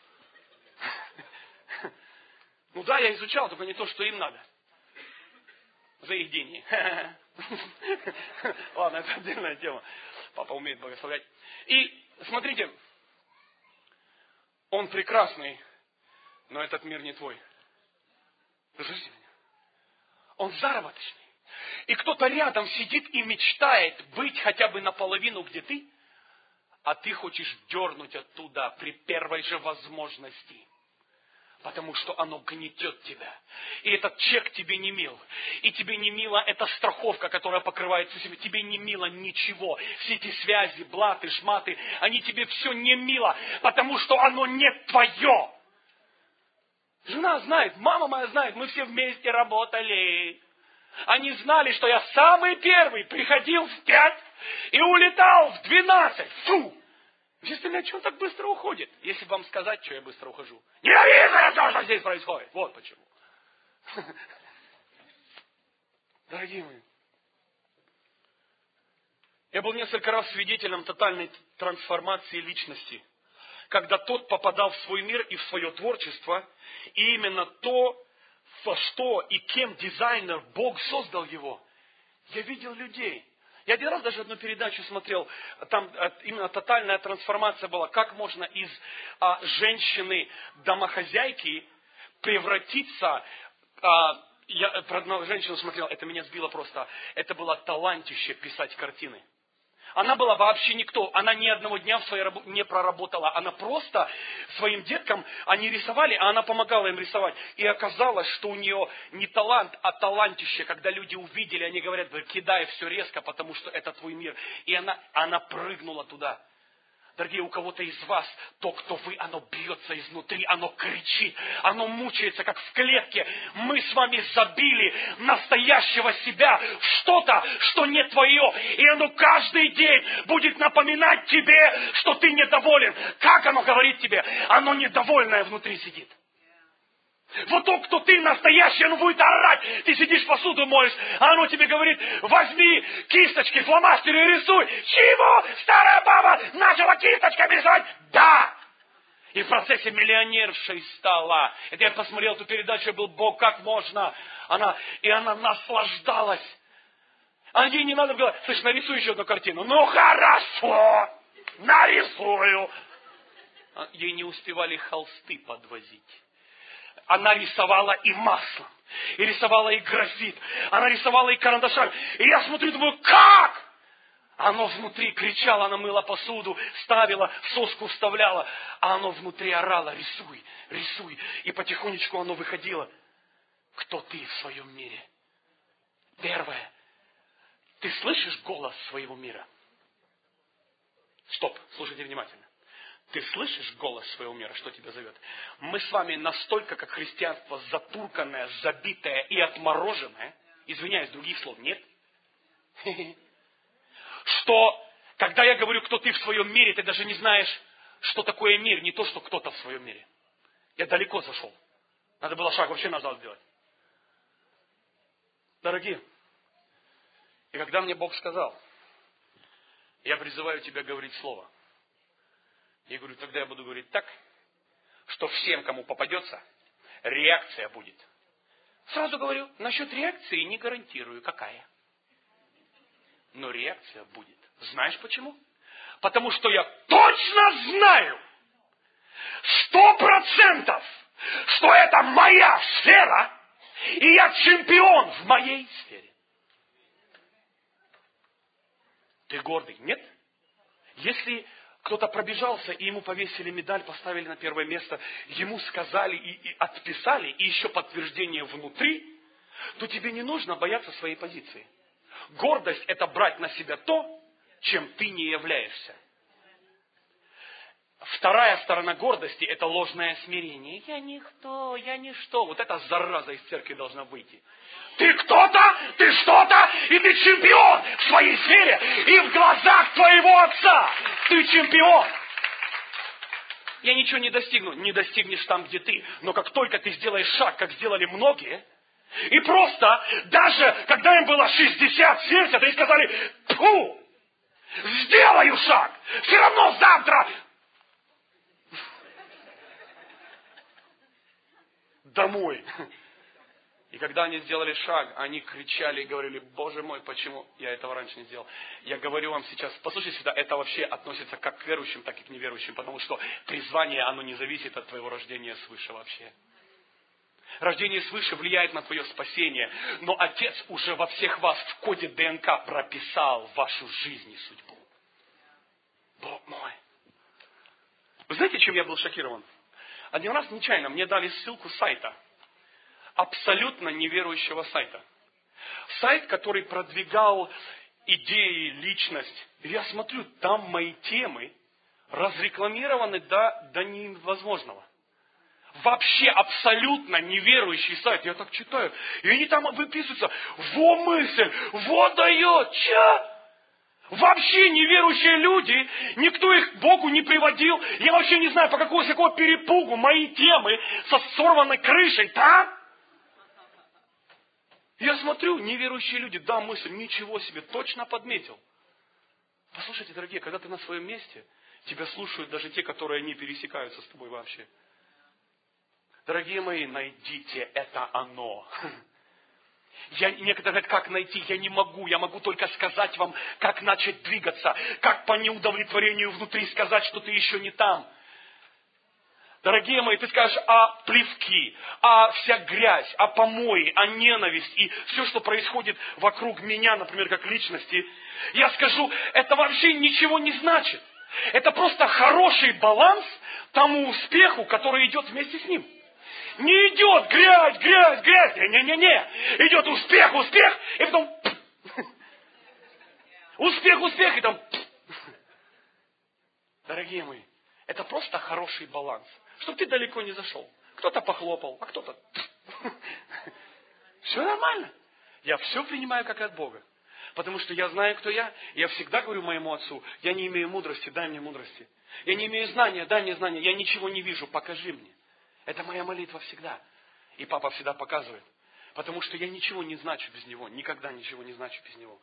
Ну да, я изучал, только не то, что им надо. За их деньги. Ладно, это отдельная тема. Папа умеет благословлять. И смотрите, он прекрасный, но этот мир не твой. Вы слышите меня? Он заработочный. И кто-то рядом сидит и мечтает быть хотя бы наполовину, где ты, а ты хочешь дернуть оттуда при первой же возможности. Потому что оно гнетет тебя. И этот чек тебе не мил. И тебе не мила эта страховка, которая покрывает все себе. Тебе не мило ничего. Все эти связи, блаты, шматы, они тебе все не мило. Потому что оно не твое. Жена знает, мама моя знает, мы все вместе работали. Они знали, что я самый первый приходил в 5 и улетал в 12. Фу! Если меня, что он так быстро уходит? Если вам сказать, что я быстро ухожу. Ненавижу я то, что здесь происходит. Вот почему. Дорогие мои, я был несколько раз свидетелем тотальной трансформации личности. Когда тот попадал в свой мир и в свое творчество, и именно то, во что и кем дизайнер, Бог создал его. Я видел людей. Я один раз даже одну передачу смотрел, там именно тотальная трансформация была. Как можно из женщины-домохозяйки превратиться... Я про одну женщину смотрел, это меня сбило просто. Это было талантище писать картины. Она была вообще никто. Она ни одного дня в своей работе не проработала. Она просто своим деткам, они рисовали, а она помогала им рисовать. И оказалось, что у нее не талант, а талантище. Когда люди увидели, они говорят: кидай все резко, потому что это твой мир. И она прыгнула туда. Дорогие, у кого-то из вас, то, кто вы, оно бьется изнутри, оно кричит, оно мучается, как в клетке. Мы с вами забили настоящего себя в что-то, что не твое. И оно каждый день будет напоминать тебе, что ты недоволен. Как оно говорит тебе? Оно недовольное внутри сидит. Вот то, кто ты настоящий, оно будет орать. Ты сидишь, посуду моешь, а оно тебе говорит: возьми кисточки, фломастеры и рисуй. Чего? Старая баба начала кисточками рисовать? Да! И в процессе миллионершей стала. Это я посмотрел эту передачу, был: Бог, как можно? Она наслаждалась. А ей не надо было: слышь, нарисуй еще одну картину. Ну хорошо, нарисую. Ей не успевали холсты подвозить. Она рисовала и маслом, и рисовала и графит, она рисовала и карандашами. И я смотрю, думаю: как? Оно внутри кричало, она мыла посуду, ставила, в соску вставляла, а оно внутри орало: рисуй, рисуй. И потихонечку оно выходило. Кто ты в своем мире? Первое. Ты слышишь голос своего мира? Стоп, слушайте внимательно. Ты слышишь голос своего мира, что тебя зовет? Мы с вами настолько, как христианство, затурканное, забитое и отмороженное, извиняюсь, других слов нет, что, когда я говорю, кто ты в своем мире, ты даже не знаешь, что такое мир, не то, что кто-то в своем мире. Я далеко зашел. Надо было шаг вообще назад сделать. Дорогие, и когда мне Бог сказал: я призываю тебя говорить слово, я говорю: тогда я буду говорить так, что всем, кому попадется, реакция будет. Сразу говорю, насчет реакции не гарантирую, какая. Но реакция будет. Знаешь почему? Потому что я точно знаю, 100%, что это моя сфера, и я чемпион в моей сфере. Ты гордый? Нет? Если кто-то пробежался, и ему повесили медаль, поставили на первое место, ему сказали и отписали, и еще подтверждение внутри, то тебе не нужно бояться своей позиции. Гордость – это брать на себя то, чем ты не являешься. Вторая сторона гордости – это ложное смирение. Я никто, я ничто. Вот эта зараза из церкви должна выйти. Ты кто-то, ты что-то, и ты чемпион в своей сфере, и в глазах твоего отца ты чемпион. Я ничего не достигну. Не достигнешь там, где ты. Но как только ты сделаешь шаг, как сделали многие, и просто, даже когда им было 60, 70, они сказали: фу, сделаю шаг, все равно завтра домой. И когда они сделали шаг, они кричали и говорили: Боже мой, почему я этого раньше не сделал? Я говорю вам сейчас, послушайте сюда, это вообще относится как к верующим, так и к неверующим, потому что призвание, оно не зависит от твоего рождения свыше вообще. Рождение свыше влияет на твое спасение, но Отец уже во всех вас в коде ДНК прописал вашу жизнь и судьбу. Бог мой. Вы знаете, чем я был шокирован? Один раз нечаянно мне дали ссылку сайта. Абсолютно неверующего сайта. Сайт, который продвигал идеи, личность. И я смотрю, там мои темы разрекламированы до невозможного. Вообще абсолютно неверующий сайт. Я так читаю. И они там выписываются: во мысль, во дает. Че? Вообще неверующие люди, никто их к Богу не приводил. Я вообще не знаю, по с какого перепугу мои темы со сорванной крышей там. Я смотрю, неверующие люди, да, мысль, ничего себе, точно подметил. Послушайте, дорогие, когда ты на своем месте, тебя слушают даже те, которые не пересекаются с тобой вообще. Дорогие мои, найдите это оно. Некоторые говорят: как найти? Я не могу. Я могу только сказать вам, как начать двигаться. Как по неудовлетворению внутри сказать, что ты еще не там. Дорогие мои, ты скажешь о плевки, о вся грязь, о помои, о ненависть и все, что происходит вокруг меня, например, как личности. Я скажу, это вообще ничего не значит. Это просто хороший баланс тому успеху, который идет вместе с ним. Не идет грязь, грязь, грязь. Не. Идет успех, успех, и потом успех, успех, и там. Дорогие мои, это просто хороший баланс. Чтобы ты далеко не зашел. Кто-то похлопал, а кто-то... Все нормально. Я все принимаю как от Бога. Потому что я знаю, кто я. Я всегда говорю моему отцу, я не имею мудрости, дай мне мудрости. Я не имею знания, дай мне знания. Я ничего не вижу, покажи мне. Это моя молитва всегда. И папа всегда показывает. Потому что я ничего не значу без него. Никогда ничего не значу без него.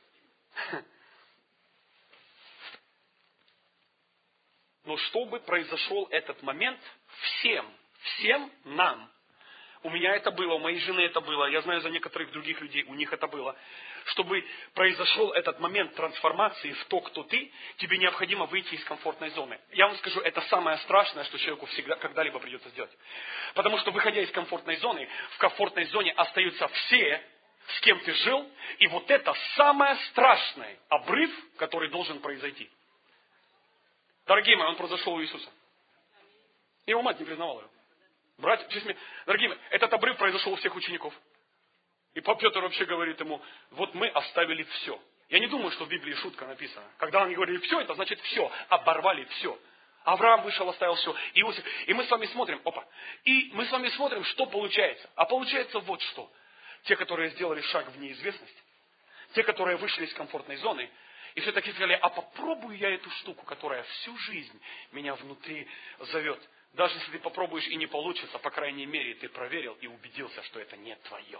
Но чтобы произошел этот момент, всем нам, у меня это было, у моей жены это было, я знаю за некоторых других людей, у них это было, чтобы произошел этот момент трансформации в то, кто ты, тебе необходимо выйти из комфортной зоны. Я вам скажу, это самое страшное, что человеку всегда, когда-либо придется сделать. Потому что, выходя из комфортной зоны, в комфортной зоне остаются все, с кем ты жил, и вот это самое страшное обрыв, который должен произойти. Дорогие мои, он произошел у Иисуса. Его мать не признавала его. Братья, дорогие мои, этот обрыв произошел у всех учеников. И Петр вообще говорит ему, вот мы оставили все. Я не думаю, что в Библии шутка написана. Когда они говорили все, это значит все. Оборвали все. Авраам вышел, оставил все. Иосиф. И мы с вами смотрим, и мы с вами смотрим, что получается. А получается вот что. Те, которые сделали шаг в неизвестность, те, которые вышли из комфортной зоны, и все-таки сказали, а попробую я эту штуку, которая всю жизнь меня внутри зовет. Даже если ты попробуешь и не получится, по крайней мере, ты проверил и убедился, что это не твое.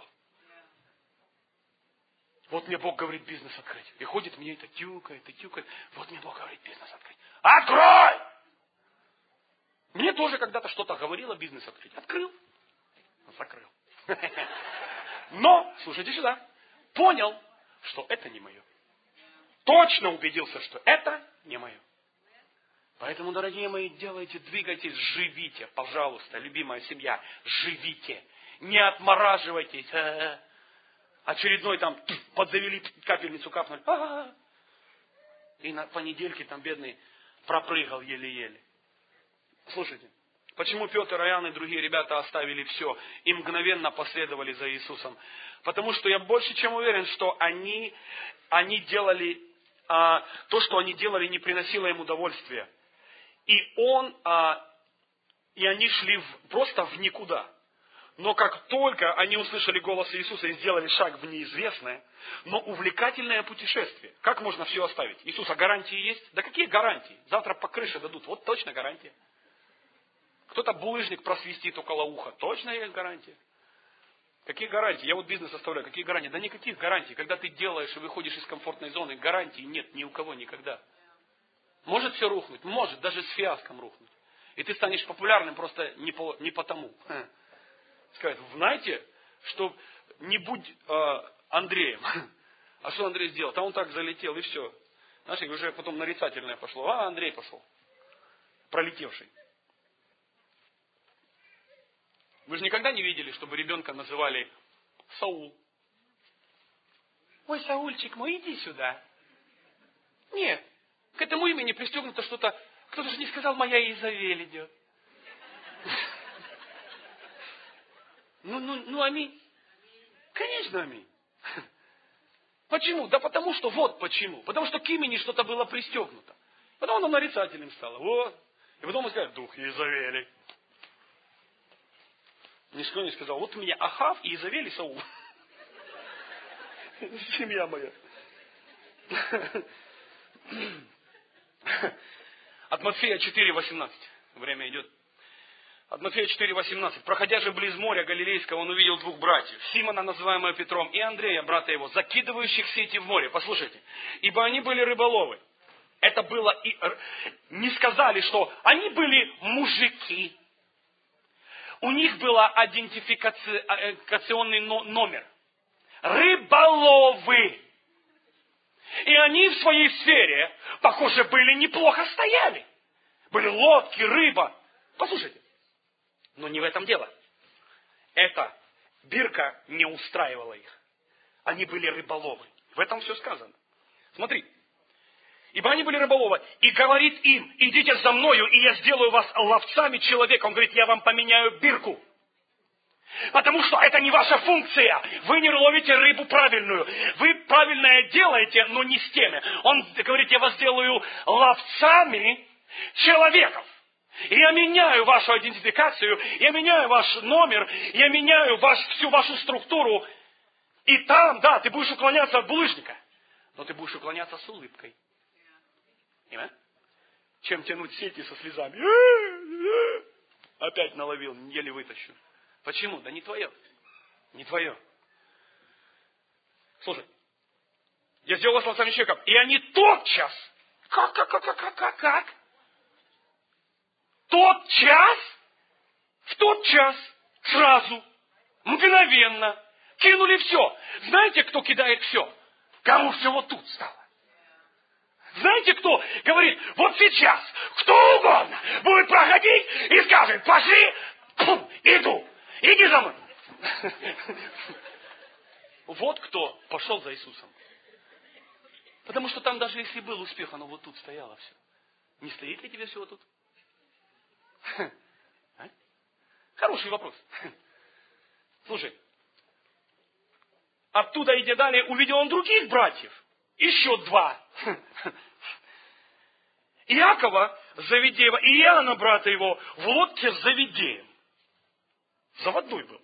Вот мне Бог говорит бизнес открыть. И ходит мне это тюкает, и тюкает. Вот мне Бог говорит бизнес открыть. Открой! Мне тоже когда-то что-то говорило бизнес открыть. Открыл. Закрыл. Но, слушайте сюда, понял, что это не мое. Точно убедился, что это не мое. Поэтому, дорогие мои, делайте, двигайтесь, живите, пожалуйста, любимая семья, живите. Не отмораживайтесь. Очередной там подзавели, капельницу капнули. И на понедельке там бедный пропрыгал еле-еле. Слушайте, почему Петр, Иоанн и другие ребята оставили все и мгновенно последовали за Иисусом? Потому что я больше чем уверен, что они делали, то, что они делали, не приносило им удовольствия. И они шли просто в никуда. Но как только они услышали голос Иисуса и сделали шаг в неизвестное, но увлекательное путешествие, как можно все оставить? Иисус, а гарантии есть? Да какие гарантии? Завтра по крыше дадут. Вот точно гарантия. Кто-то булыжник просвистит около уха. Точно есть гарантия. Какие гарантии? Я вот бизнес оставляю. Какие гарантии? Да никаких гарантий. Когда ты делаешь и выходишь из комфортной зоны, гарантий нет ни у кого никогда. Может все рухнуть? Может, даже с фиаском рухнуть. И ты станешь популярным просто не потому. Сказать, знаете, что не будь Андреем. А что Андрей сделал? Там он так залетел и все. Знаешь, и уже потом нарицательное пошло. Андрей пошел. Пролетевший. Вы же никогда не видели, чтобы ребенка называли Саул? Ой, Саульчик мой, иди сюда. Нет. К этому имени пристегнуто что-то. Кто-то же не сказал, моя Изавель идет. Ну, аминь. Конечно, аминь. Почему? Да потому что, вот почему. Потому что к имени что-то было пристегнуто. Потом оно нарицательным стало. Вот. И потом он сказал, дух Изавели. Никто не сказал, вот у меня Ахав и Изавель и Саул. Семья моя. От Матфея 4:18. Время идет. От Матфея 4:18. Проходя же близ моря Галилейского, он увидел двух братьев. Симона, называемого Петром, и Андрея, брата его, закидывающих сети в море. Послушайте. Ибо они были рыболовы. Это было... Не сказали, что они были мужики. У них был идентификационный номер. Рыболовы. И они в своей сфере, похоже, были неплохо стояли. Были лодки, рыба. Послушайте. Но не в этом дело. Эта бирка не устраивала их. Они были рыболовы. В этом все сказано. Смотри. Ибо они были рыболовы. И говорит им, идите за мною, и я сделаю вас ловцами человека. Он говорит, я вам поменяю бирку. Потому что это не ваша функция. Вы не ловите рыбу правильную. Вы правильное делаете, но не с теми. Он говорит, я вас сделаю ловцами человеков. И я меняю вашу идентификацию, я меняю ваш номер, я меняю всю вашу структуру. И там, да, ты будешь уклоняться от булыжника, но ты будешь уклоняться с улыбкой. Понимаешь? Чем тянуть сети со слезами. Опять наловил, еле вытащу. Почему? Да не твое. Не твое. Слушай, я сделал вас ловцами человеком, и они тотчас. Как? В тот час, сразу, мгновенно, кинули все. Знаете, кто кидает все? Кому все вот тут стало? Знаете, кто говорит, вот сейчас, кто угодно будет проходить и скажет, пошли, иду, иди за мной. Вот кто пошел за Иисусом. Потому что там даже если был успех, оно вот тут стояло все. Не стоит ли тебе все вот тут? А? Хороший вопрос. Слушай, оттуда идя далее, увидел он других братьев. Еще 2. Иакова, Завидеева, и Иоанна, брата его, в лодке с Завидеем. Заводной был.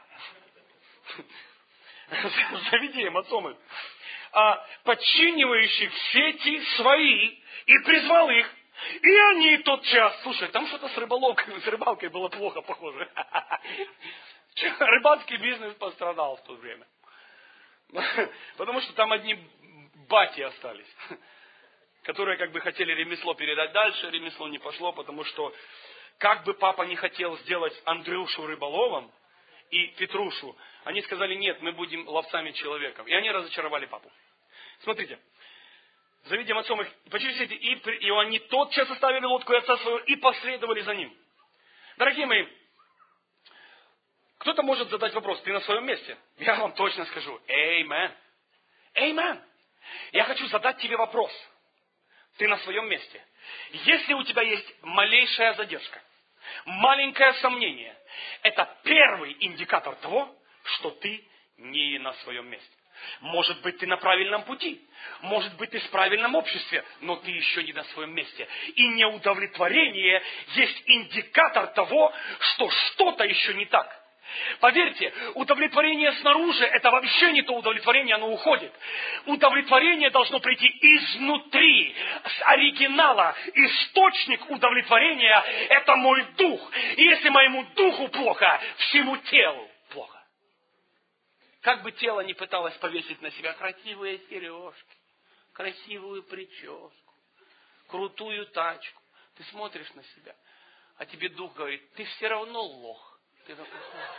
Завидеем, отцом их. Подчинивающих сети свои, и призвал их. И они тотчас, слушай, там что-то с рыбалкой было плохо, похоже. Рыбацкий бизнес пострадал в то время. Потому что там одни бати остались, которые как бы хотели ремесло передать дальше, ремесло не пошло, потому что как бы папа не хотел сделать Андрюшу рыболовом и Петрушу, они сказали, нет, мы будем ловцами человеков. И они разочаровали папу. Смотрите. Завидим отцом их, почти эти, и они тотчас оставили лодку и отца своего и последовали за ним. Дорогие мои, кто-то может задать вопрос, ты на своем месте? Я вам точно скажу, amen. Amen. Я хочу задать тебе вопрос. Ты на своем месте. Если у тебя есть малейшая задержка, маленькое сомнение, это первый индикатор того, что ты не на своем месте. Может быть, ты на правильном пути. Может быть, ты в правильном обществе, но ты еще не на своем месте. И неудовлетворение есть индикатор того, что что-то еще не так. Поверьте, удовлетворение снаружи, это вообще не то удовлетворение, оно уходит. Удовлетворение должно прийти изнутри, с оригинала. Источник удовлетворения – это мой дух. И если моему духу плохо, всему телу плохо. Как бы тело не пыталось повесить на себя красивые сережки, красивую прическу, крутую тачку. Ты смотришь на себя, а тебе дух говорит, ты все равно лох. Ты такой,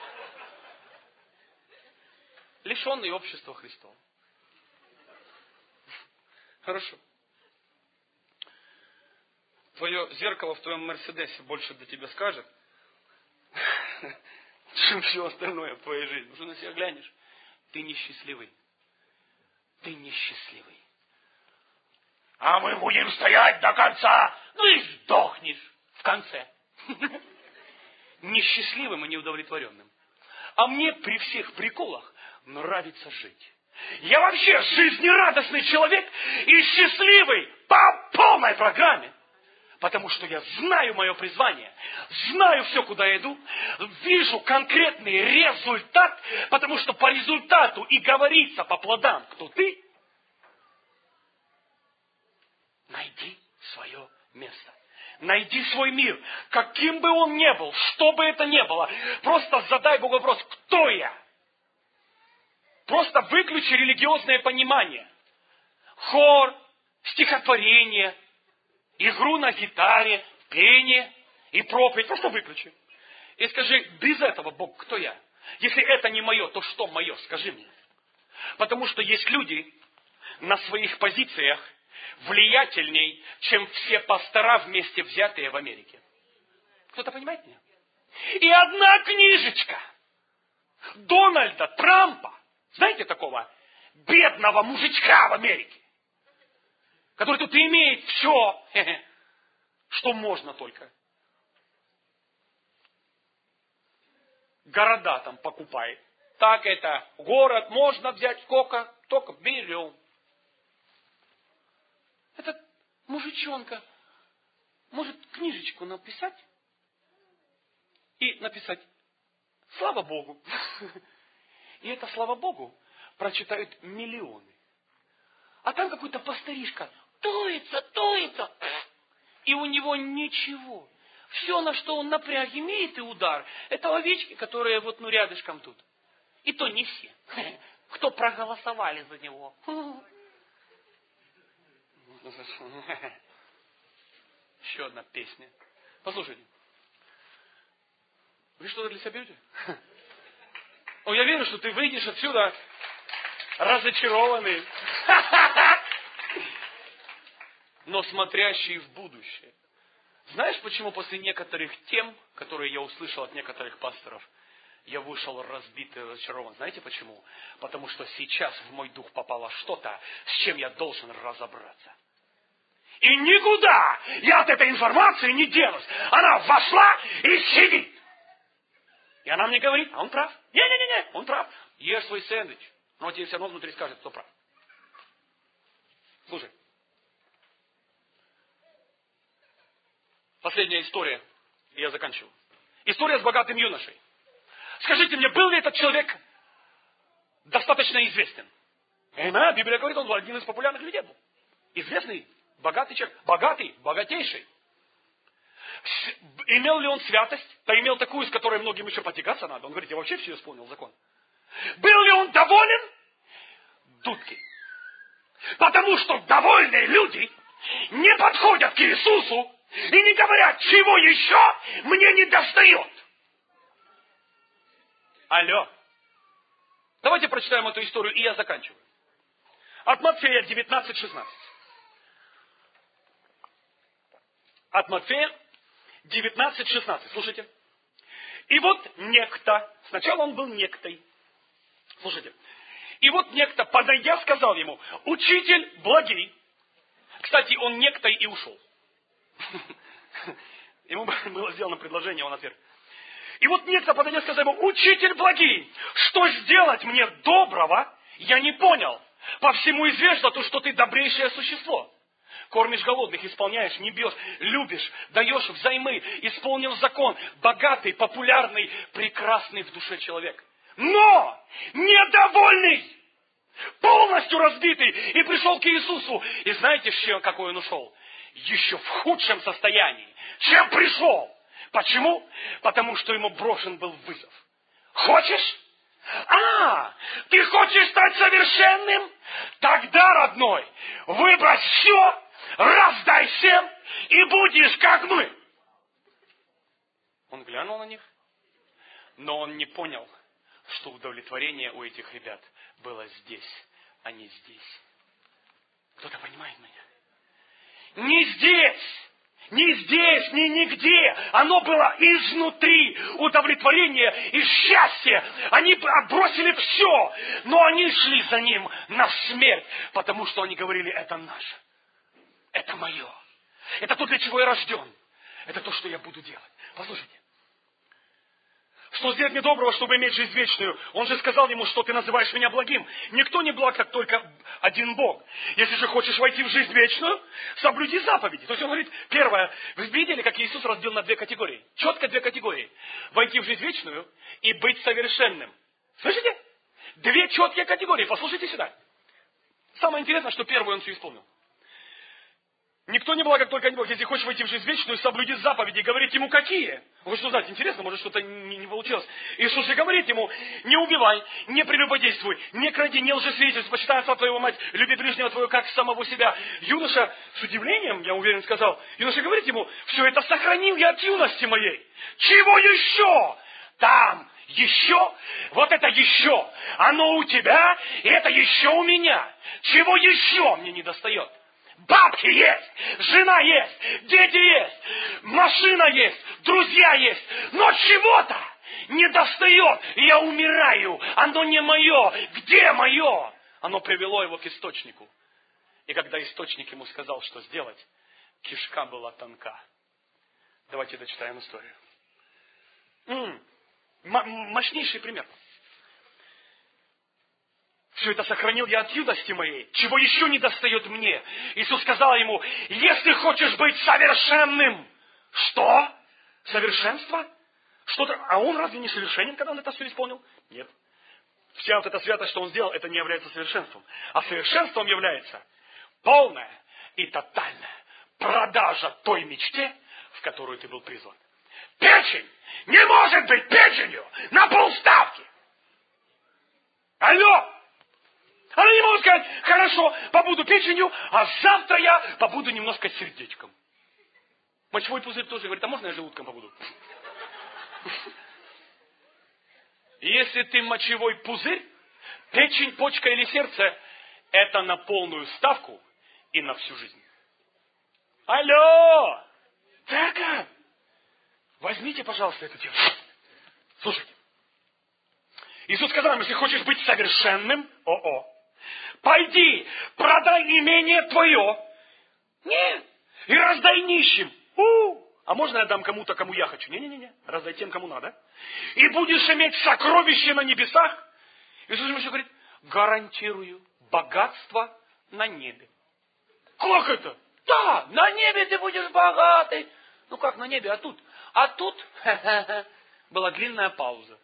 лишенный общества Христова. Хорошо. Твое зеркало в твоем Мерседесе больше для тебя скажет, чем все остальное в твоей жизни. Потому что на себя глянешь. Ты несчастливый. Ты несчастливый. А мы будем стоять до конца. Ну и сдохнешь в конце. Несчастливым и неудовлетворенным. А мне при всех приколах нравится жить. Я вообще жизнерадостный человек и счастливый по полной программе. Потому что я знаю мое призвание, знаю все, куда я иду, вижу конкретный результат, потому что по результату и говорится по плодам, кто ты. Найди свое место. Найди свой мир, каким бы он ни был, что бы это ни было. Просто задай Богу вопрос, кто я? Просто выключи религиозное понимание. Хор, стихотворение, игру на гитаре, пение и проповедь. Просто выключи. И скажи, без этого, Бог, кто я? Если это не мое, то что мое? Скажи мне. Потому что есть люди на своих позициях влиятельней, чем все пастора вместе взятые в Америке. Кто-то понимает меня? И одна книжечка Дональда Трампа, знаете такого бедного мужичка в Америке, который тут имеет все, что можно только. Города там покупает. Так это, город можно взять сколько, только берем. Этот мужичонка может книжечку написать и написать «Слава Богу». И это «Слава Богу» прочитают миллионы. А там какой-то пастыришка тоется. И у него ничего. Все, на что он напряг имеет и удар, это овечки, которые вот рядышком тут. И то не все. Кто проголосовали за него. Еще одна песня. Послушайте. Вы что-то для себя берете? Я верю, что ты выйдешь отсюда разочарованный. Но смотрящий в будущее. Знаешь, почему после некоторых тем, которые я услышал от некоторых пасторов, я вышел разбитый и разочарован? Знаете почему? Потому что сейчас в мой дух попало что-то, с чем я должен разобраться. И никуда я от этой информации не денусь. Она вошла и сидит. И она мне говорит, а он прав. Не, он прав. Ешь свой сэндвич. Но тебе все равно внутри скажет, кто прав. Слушай. Последняя история, и я заканчиваю. История с богатым юношей. Скажите мне, был ли этот человек достаточно известен? Библия говорит, он был один из популярных людей был. Известный, богатый человек. Богатейший. Имел ли он святость? Да имел такую, с которой многим еще потягаться надо. Он говорит, я вообще все исполнил закон. Был ли он доволен? Дудки. Потому что довольные люди не подходят к Иисусу и не говорят, чего еще мне не достает. Алло. Давайте прочитаем эту историю, и я заканчиваю. От Матфея 19:16. От Матфея 19:16. Слушайте. И вот некто, сначала он был нектой. Слушайте. И вот некто, подойдя, сказал ему, учитель благий. Кстати, он нектой и ушел. Ему было сделано предложение, он отверг. И вот некто, подойдя, сказал ему, учитель благий, что сделать мне доброго, я не понял. По всему известно то, что ты добрейшее существо. Кормишь голодных, исполняешь, не бьешь, любишь, даешь взаймы, исполнил закон, богатый, популярный, прекрасный в душе человек. Но недовольный, полностью разбитый, и пришел к Иисусу. И знаете, какой он ушел? Еще в худшем состоянии, чем пришел. Почему? Потому что ему брошен был вызов. Хочешь? Ты хочешь стать совершенным? Тогда, родной, выбрось все, раздай всем, и будешь как мы. Он глянул на них, но он не понял, что удовлетворение у этих ребят было здесь, а не здесь. Кто-то понимает меня? Не здесь, ни нигде. Оно было изнутри. Удовлетворение и счастье. Они отбросили все. Но они шли за ним на смерть. Потому что они говорили, это наше. Это мое. Это то, для чего я рожден. Это то, что я буду делать. Послушайте. Что сделать мне доброго, чтобы иметь жизнь вечную? Он же сказал ему, что ты называешь меня благим. Никто не благ, как только один Бог. Если же хочешь войти в жизнь вечную, соблюди заповеди. То есть он говорит, первое, вы видели, как Иисус разбил на две категории? Четко две категории. Войти в жизнь вечную и быть совершенным. Слышите? Две четкие категории. Послушайте сюда. Самое интересное, что первую он все исполнил. Никто не благ, как только один Бог. Если хочешь войти в жизнь вечную, соблюди заповеди. Говорит ему, какие? Вы что знаете, интересно, может что-то не получилось. Иисус же говорит ему, не убивай, не прелюбодействуй, не кради, не лжесвидетельствуй, почитай отца твоего, мать, люби ближнего твоего, как самого себя. Юноша с удивлением, я уверен, сказал, юноша говорит ему, все это сохранил я от юности моей. Чего еще? Там еще, вот это еще, оно у тебя, и это еще у меня. Чего еще мне не достает? Бабки есть, жена есть, дети есть, машина есть, друзья есть, но чего-то не достает, и я умираю. Оно не мое. Где мое? Оно привело его к источнику. И когда источник ему сказал, что сделать, кишка была тонка. Давайте дочитаем историю. Мощнейший пример. Все это сохранил я от юности моей, чего еще не достает мне. Иисус сказал ему, если хочешь быть совершенным. Что? Совершенство? Что-то. А он разве не совершенен, когда он это все исполнил? Нет. Вся вот эта святость, что он сделал, это не является совершенством. А совершенством является полная и тотальная продажа той мечте, в которую ты был призван. Печень не может быть печенью на полставки. Алло! Она не может сказать, хорошо, побуду печенью, а завтра я побуду немножко сердечком. Мочевой пузырь тоже говорит, а можно я желудком побуду? Если ты мочевой пузырь, печень, почка или сердце, это на полную ставку и на всю жизнь. Алло! Так, возьмите, пожалуйста, эту тему. Слушайте. Иисус сказал, если хочешь быть совершенным, пойди, продай имение твое. Нет. И раздай нищим. А можно я дам кому-то, кому я хочу? Не. Раздай тем, кому надо. И будешь иметь сокровище на небесах. Иисус ему еще говорит, гарантирую богатство на небе. Как это? Да, на небе ты будешь богатый. Ну как на небе, а тут? А тут была длинная пауза.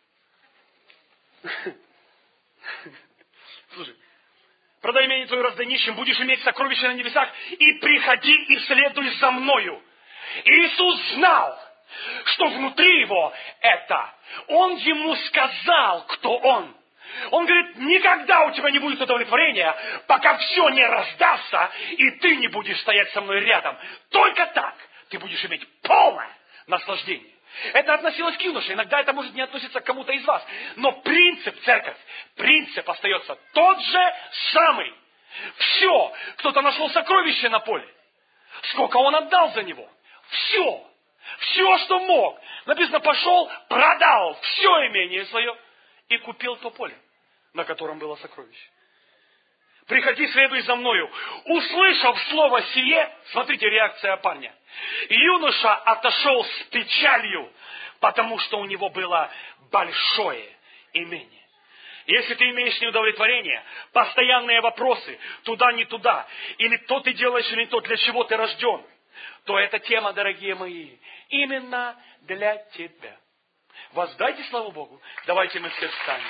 Слушай, продай имение твое, раздай нищим, будешь иметь сокровища на небесах, и приходи и следуй за мною. Иисус знал, что внутри его это. Он ему сказал, кто он. Он говорит, никогда у тебя не будет удовлетворения, пока все не раздастся, и ты не будешь стоять со мной рядом. Только так ты будешь иметь полное наслаждение. Это относилось к юноше. Иногда это может не относиться к кому-то из вас. Но принцип, церковь, принцип остается тот же самый. Все. Кто-то нашел сокровище на поле. Сколько он отдал за него? Все. Все, что мог. Написано, пошел, продал все имение свое и купил то поле, на котором было сокровище. Приходи, следуй за мною. Услышав слово сие, смотрите, реакция парня. Юноша отошел с печалью, потому что у него было большое имение. Если ты имеешь неудовлетворение, постоянные вопросы, туда, не туда, или то ты делаешь, или то, для чего ты рожден, то эта тема, дорогие мои, именно для тебя. Воздайте славу Богу. Давайте мы все встанем.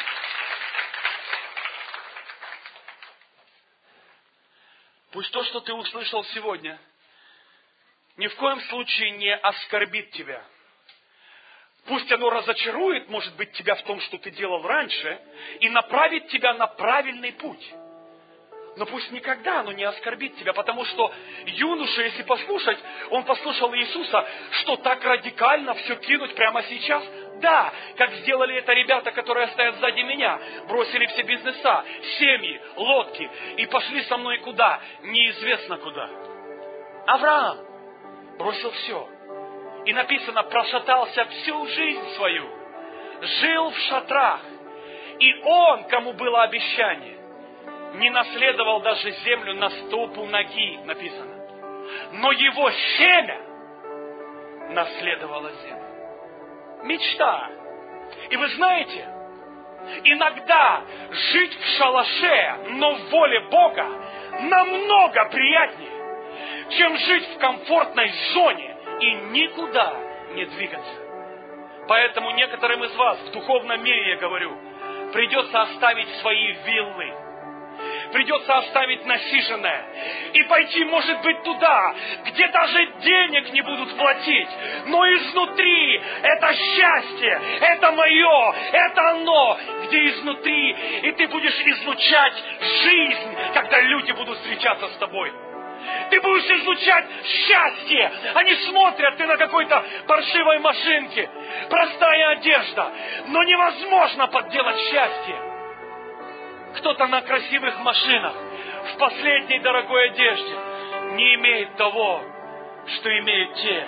Пусть то, что ты услышал сегодня, ни в коем случае не оскорбит тебя. Пусть оно разочарует, может быть, тебя в том, что ты делал раньше, и направит тебя на правильный путь. Но пусть никогда оно не оскорбит тебя, потому что юноша, если послушать, он послушал Иисуса, что так радикально все кинуть прямо сейчас. Да, как сделали это ребята, которые стоят сзади меня, бросили все бизнеса, семьи, лодки и пошли со мной куда? Неизвестно куда. Авраам бросил все. И написано, прошатался всю жизнь свою, жил в шатрах. И он, кому было обещание, не наследовал даже землю на стопу ноги, написано. Но его семя наследовало землю. Мечта. И вы знаете, иногда жить в шалаше, но в воле Бога, намного приятнее, чем жить в комфортной зоне и никуда не двигаться. Поэтому некоторым из вас, в духовном мире, я говорю, придется оставить свои виллы. Придется оставить насиженное и пойти, может быть, туда, где даже денег не будут платить. Но изнутри это счастье, это мое, это оно, где изнутри. И ты будешь излучать жизнь, когда люди будут встречаться с тобой. Ты будешь излучать счастье. Они смотрят, ты на какой-то паршивой машинке. Простая одежда. Но невозможно подделать счастье. Кто-то на красивых машинах, в последней дорогой одежде, не имеет того, что имеют те,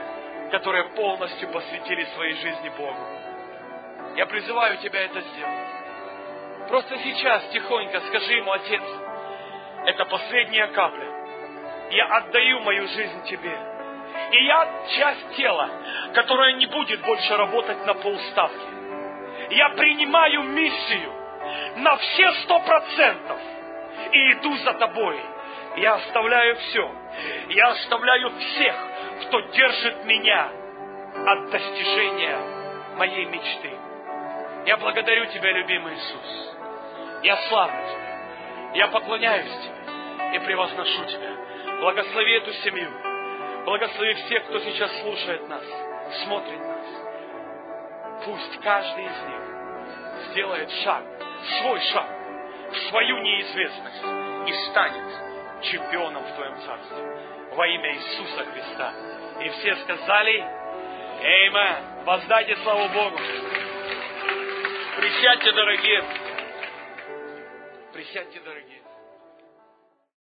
которые полностью посвятили своей жизни Богу. Я призываю Тебя это сделать. Просто сейчас тихонько скажи Ему: Отец, это последняя капля. Я отдаю мою жизнь Тебе. И я часть тела, которая не будет больше работать на полставки. Я принимаю миссию на все 100% и иду за Тобой. Я оставляю все. Я оставляю всех, кто держит меня от достижения моей мечты. Я благодарю Тебя, любимый Иисус. Я славлю Тебя. Я поклоняюсь Тебе и превозношу Тебя. Благослови эту семью. Благослови всех, кто сейчас слушает нас, смотрит нас. Пусть каждый из них сделает шаг, свой шаг, в свою неизвестность и станет чемпионом в Твоем Царстве. Во имя Иисуса Христа. И все сказали: Аминь. Воздайте славу Богу. Присядьте, дорогие. Присядьте, дорогие.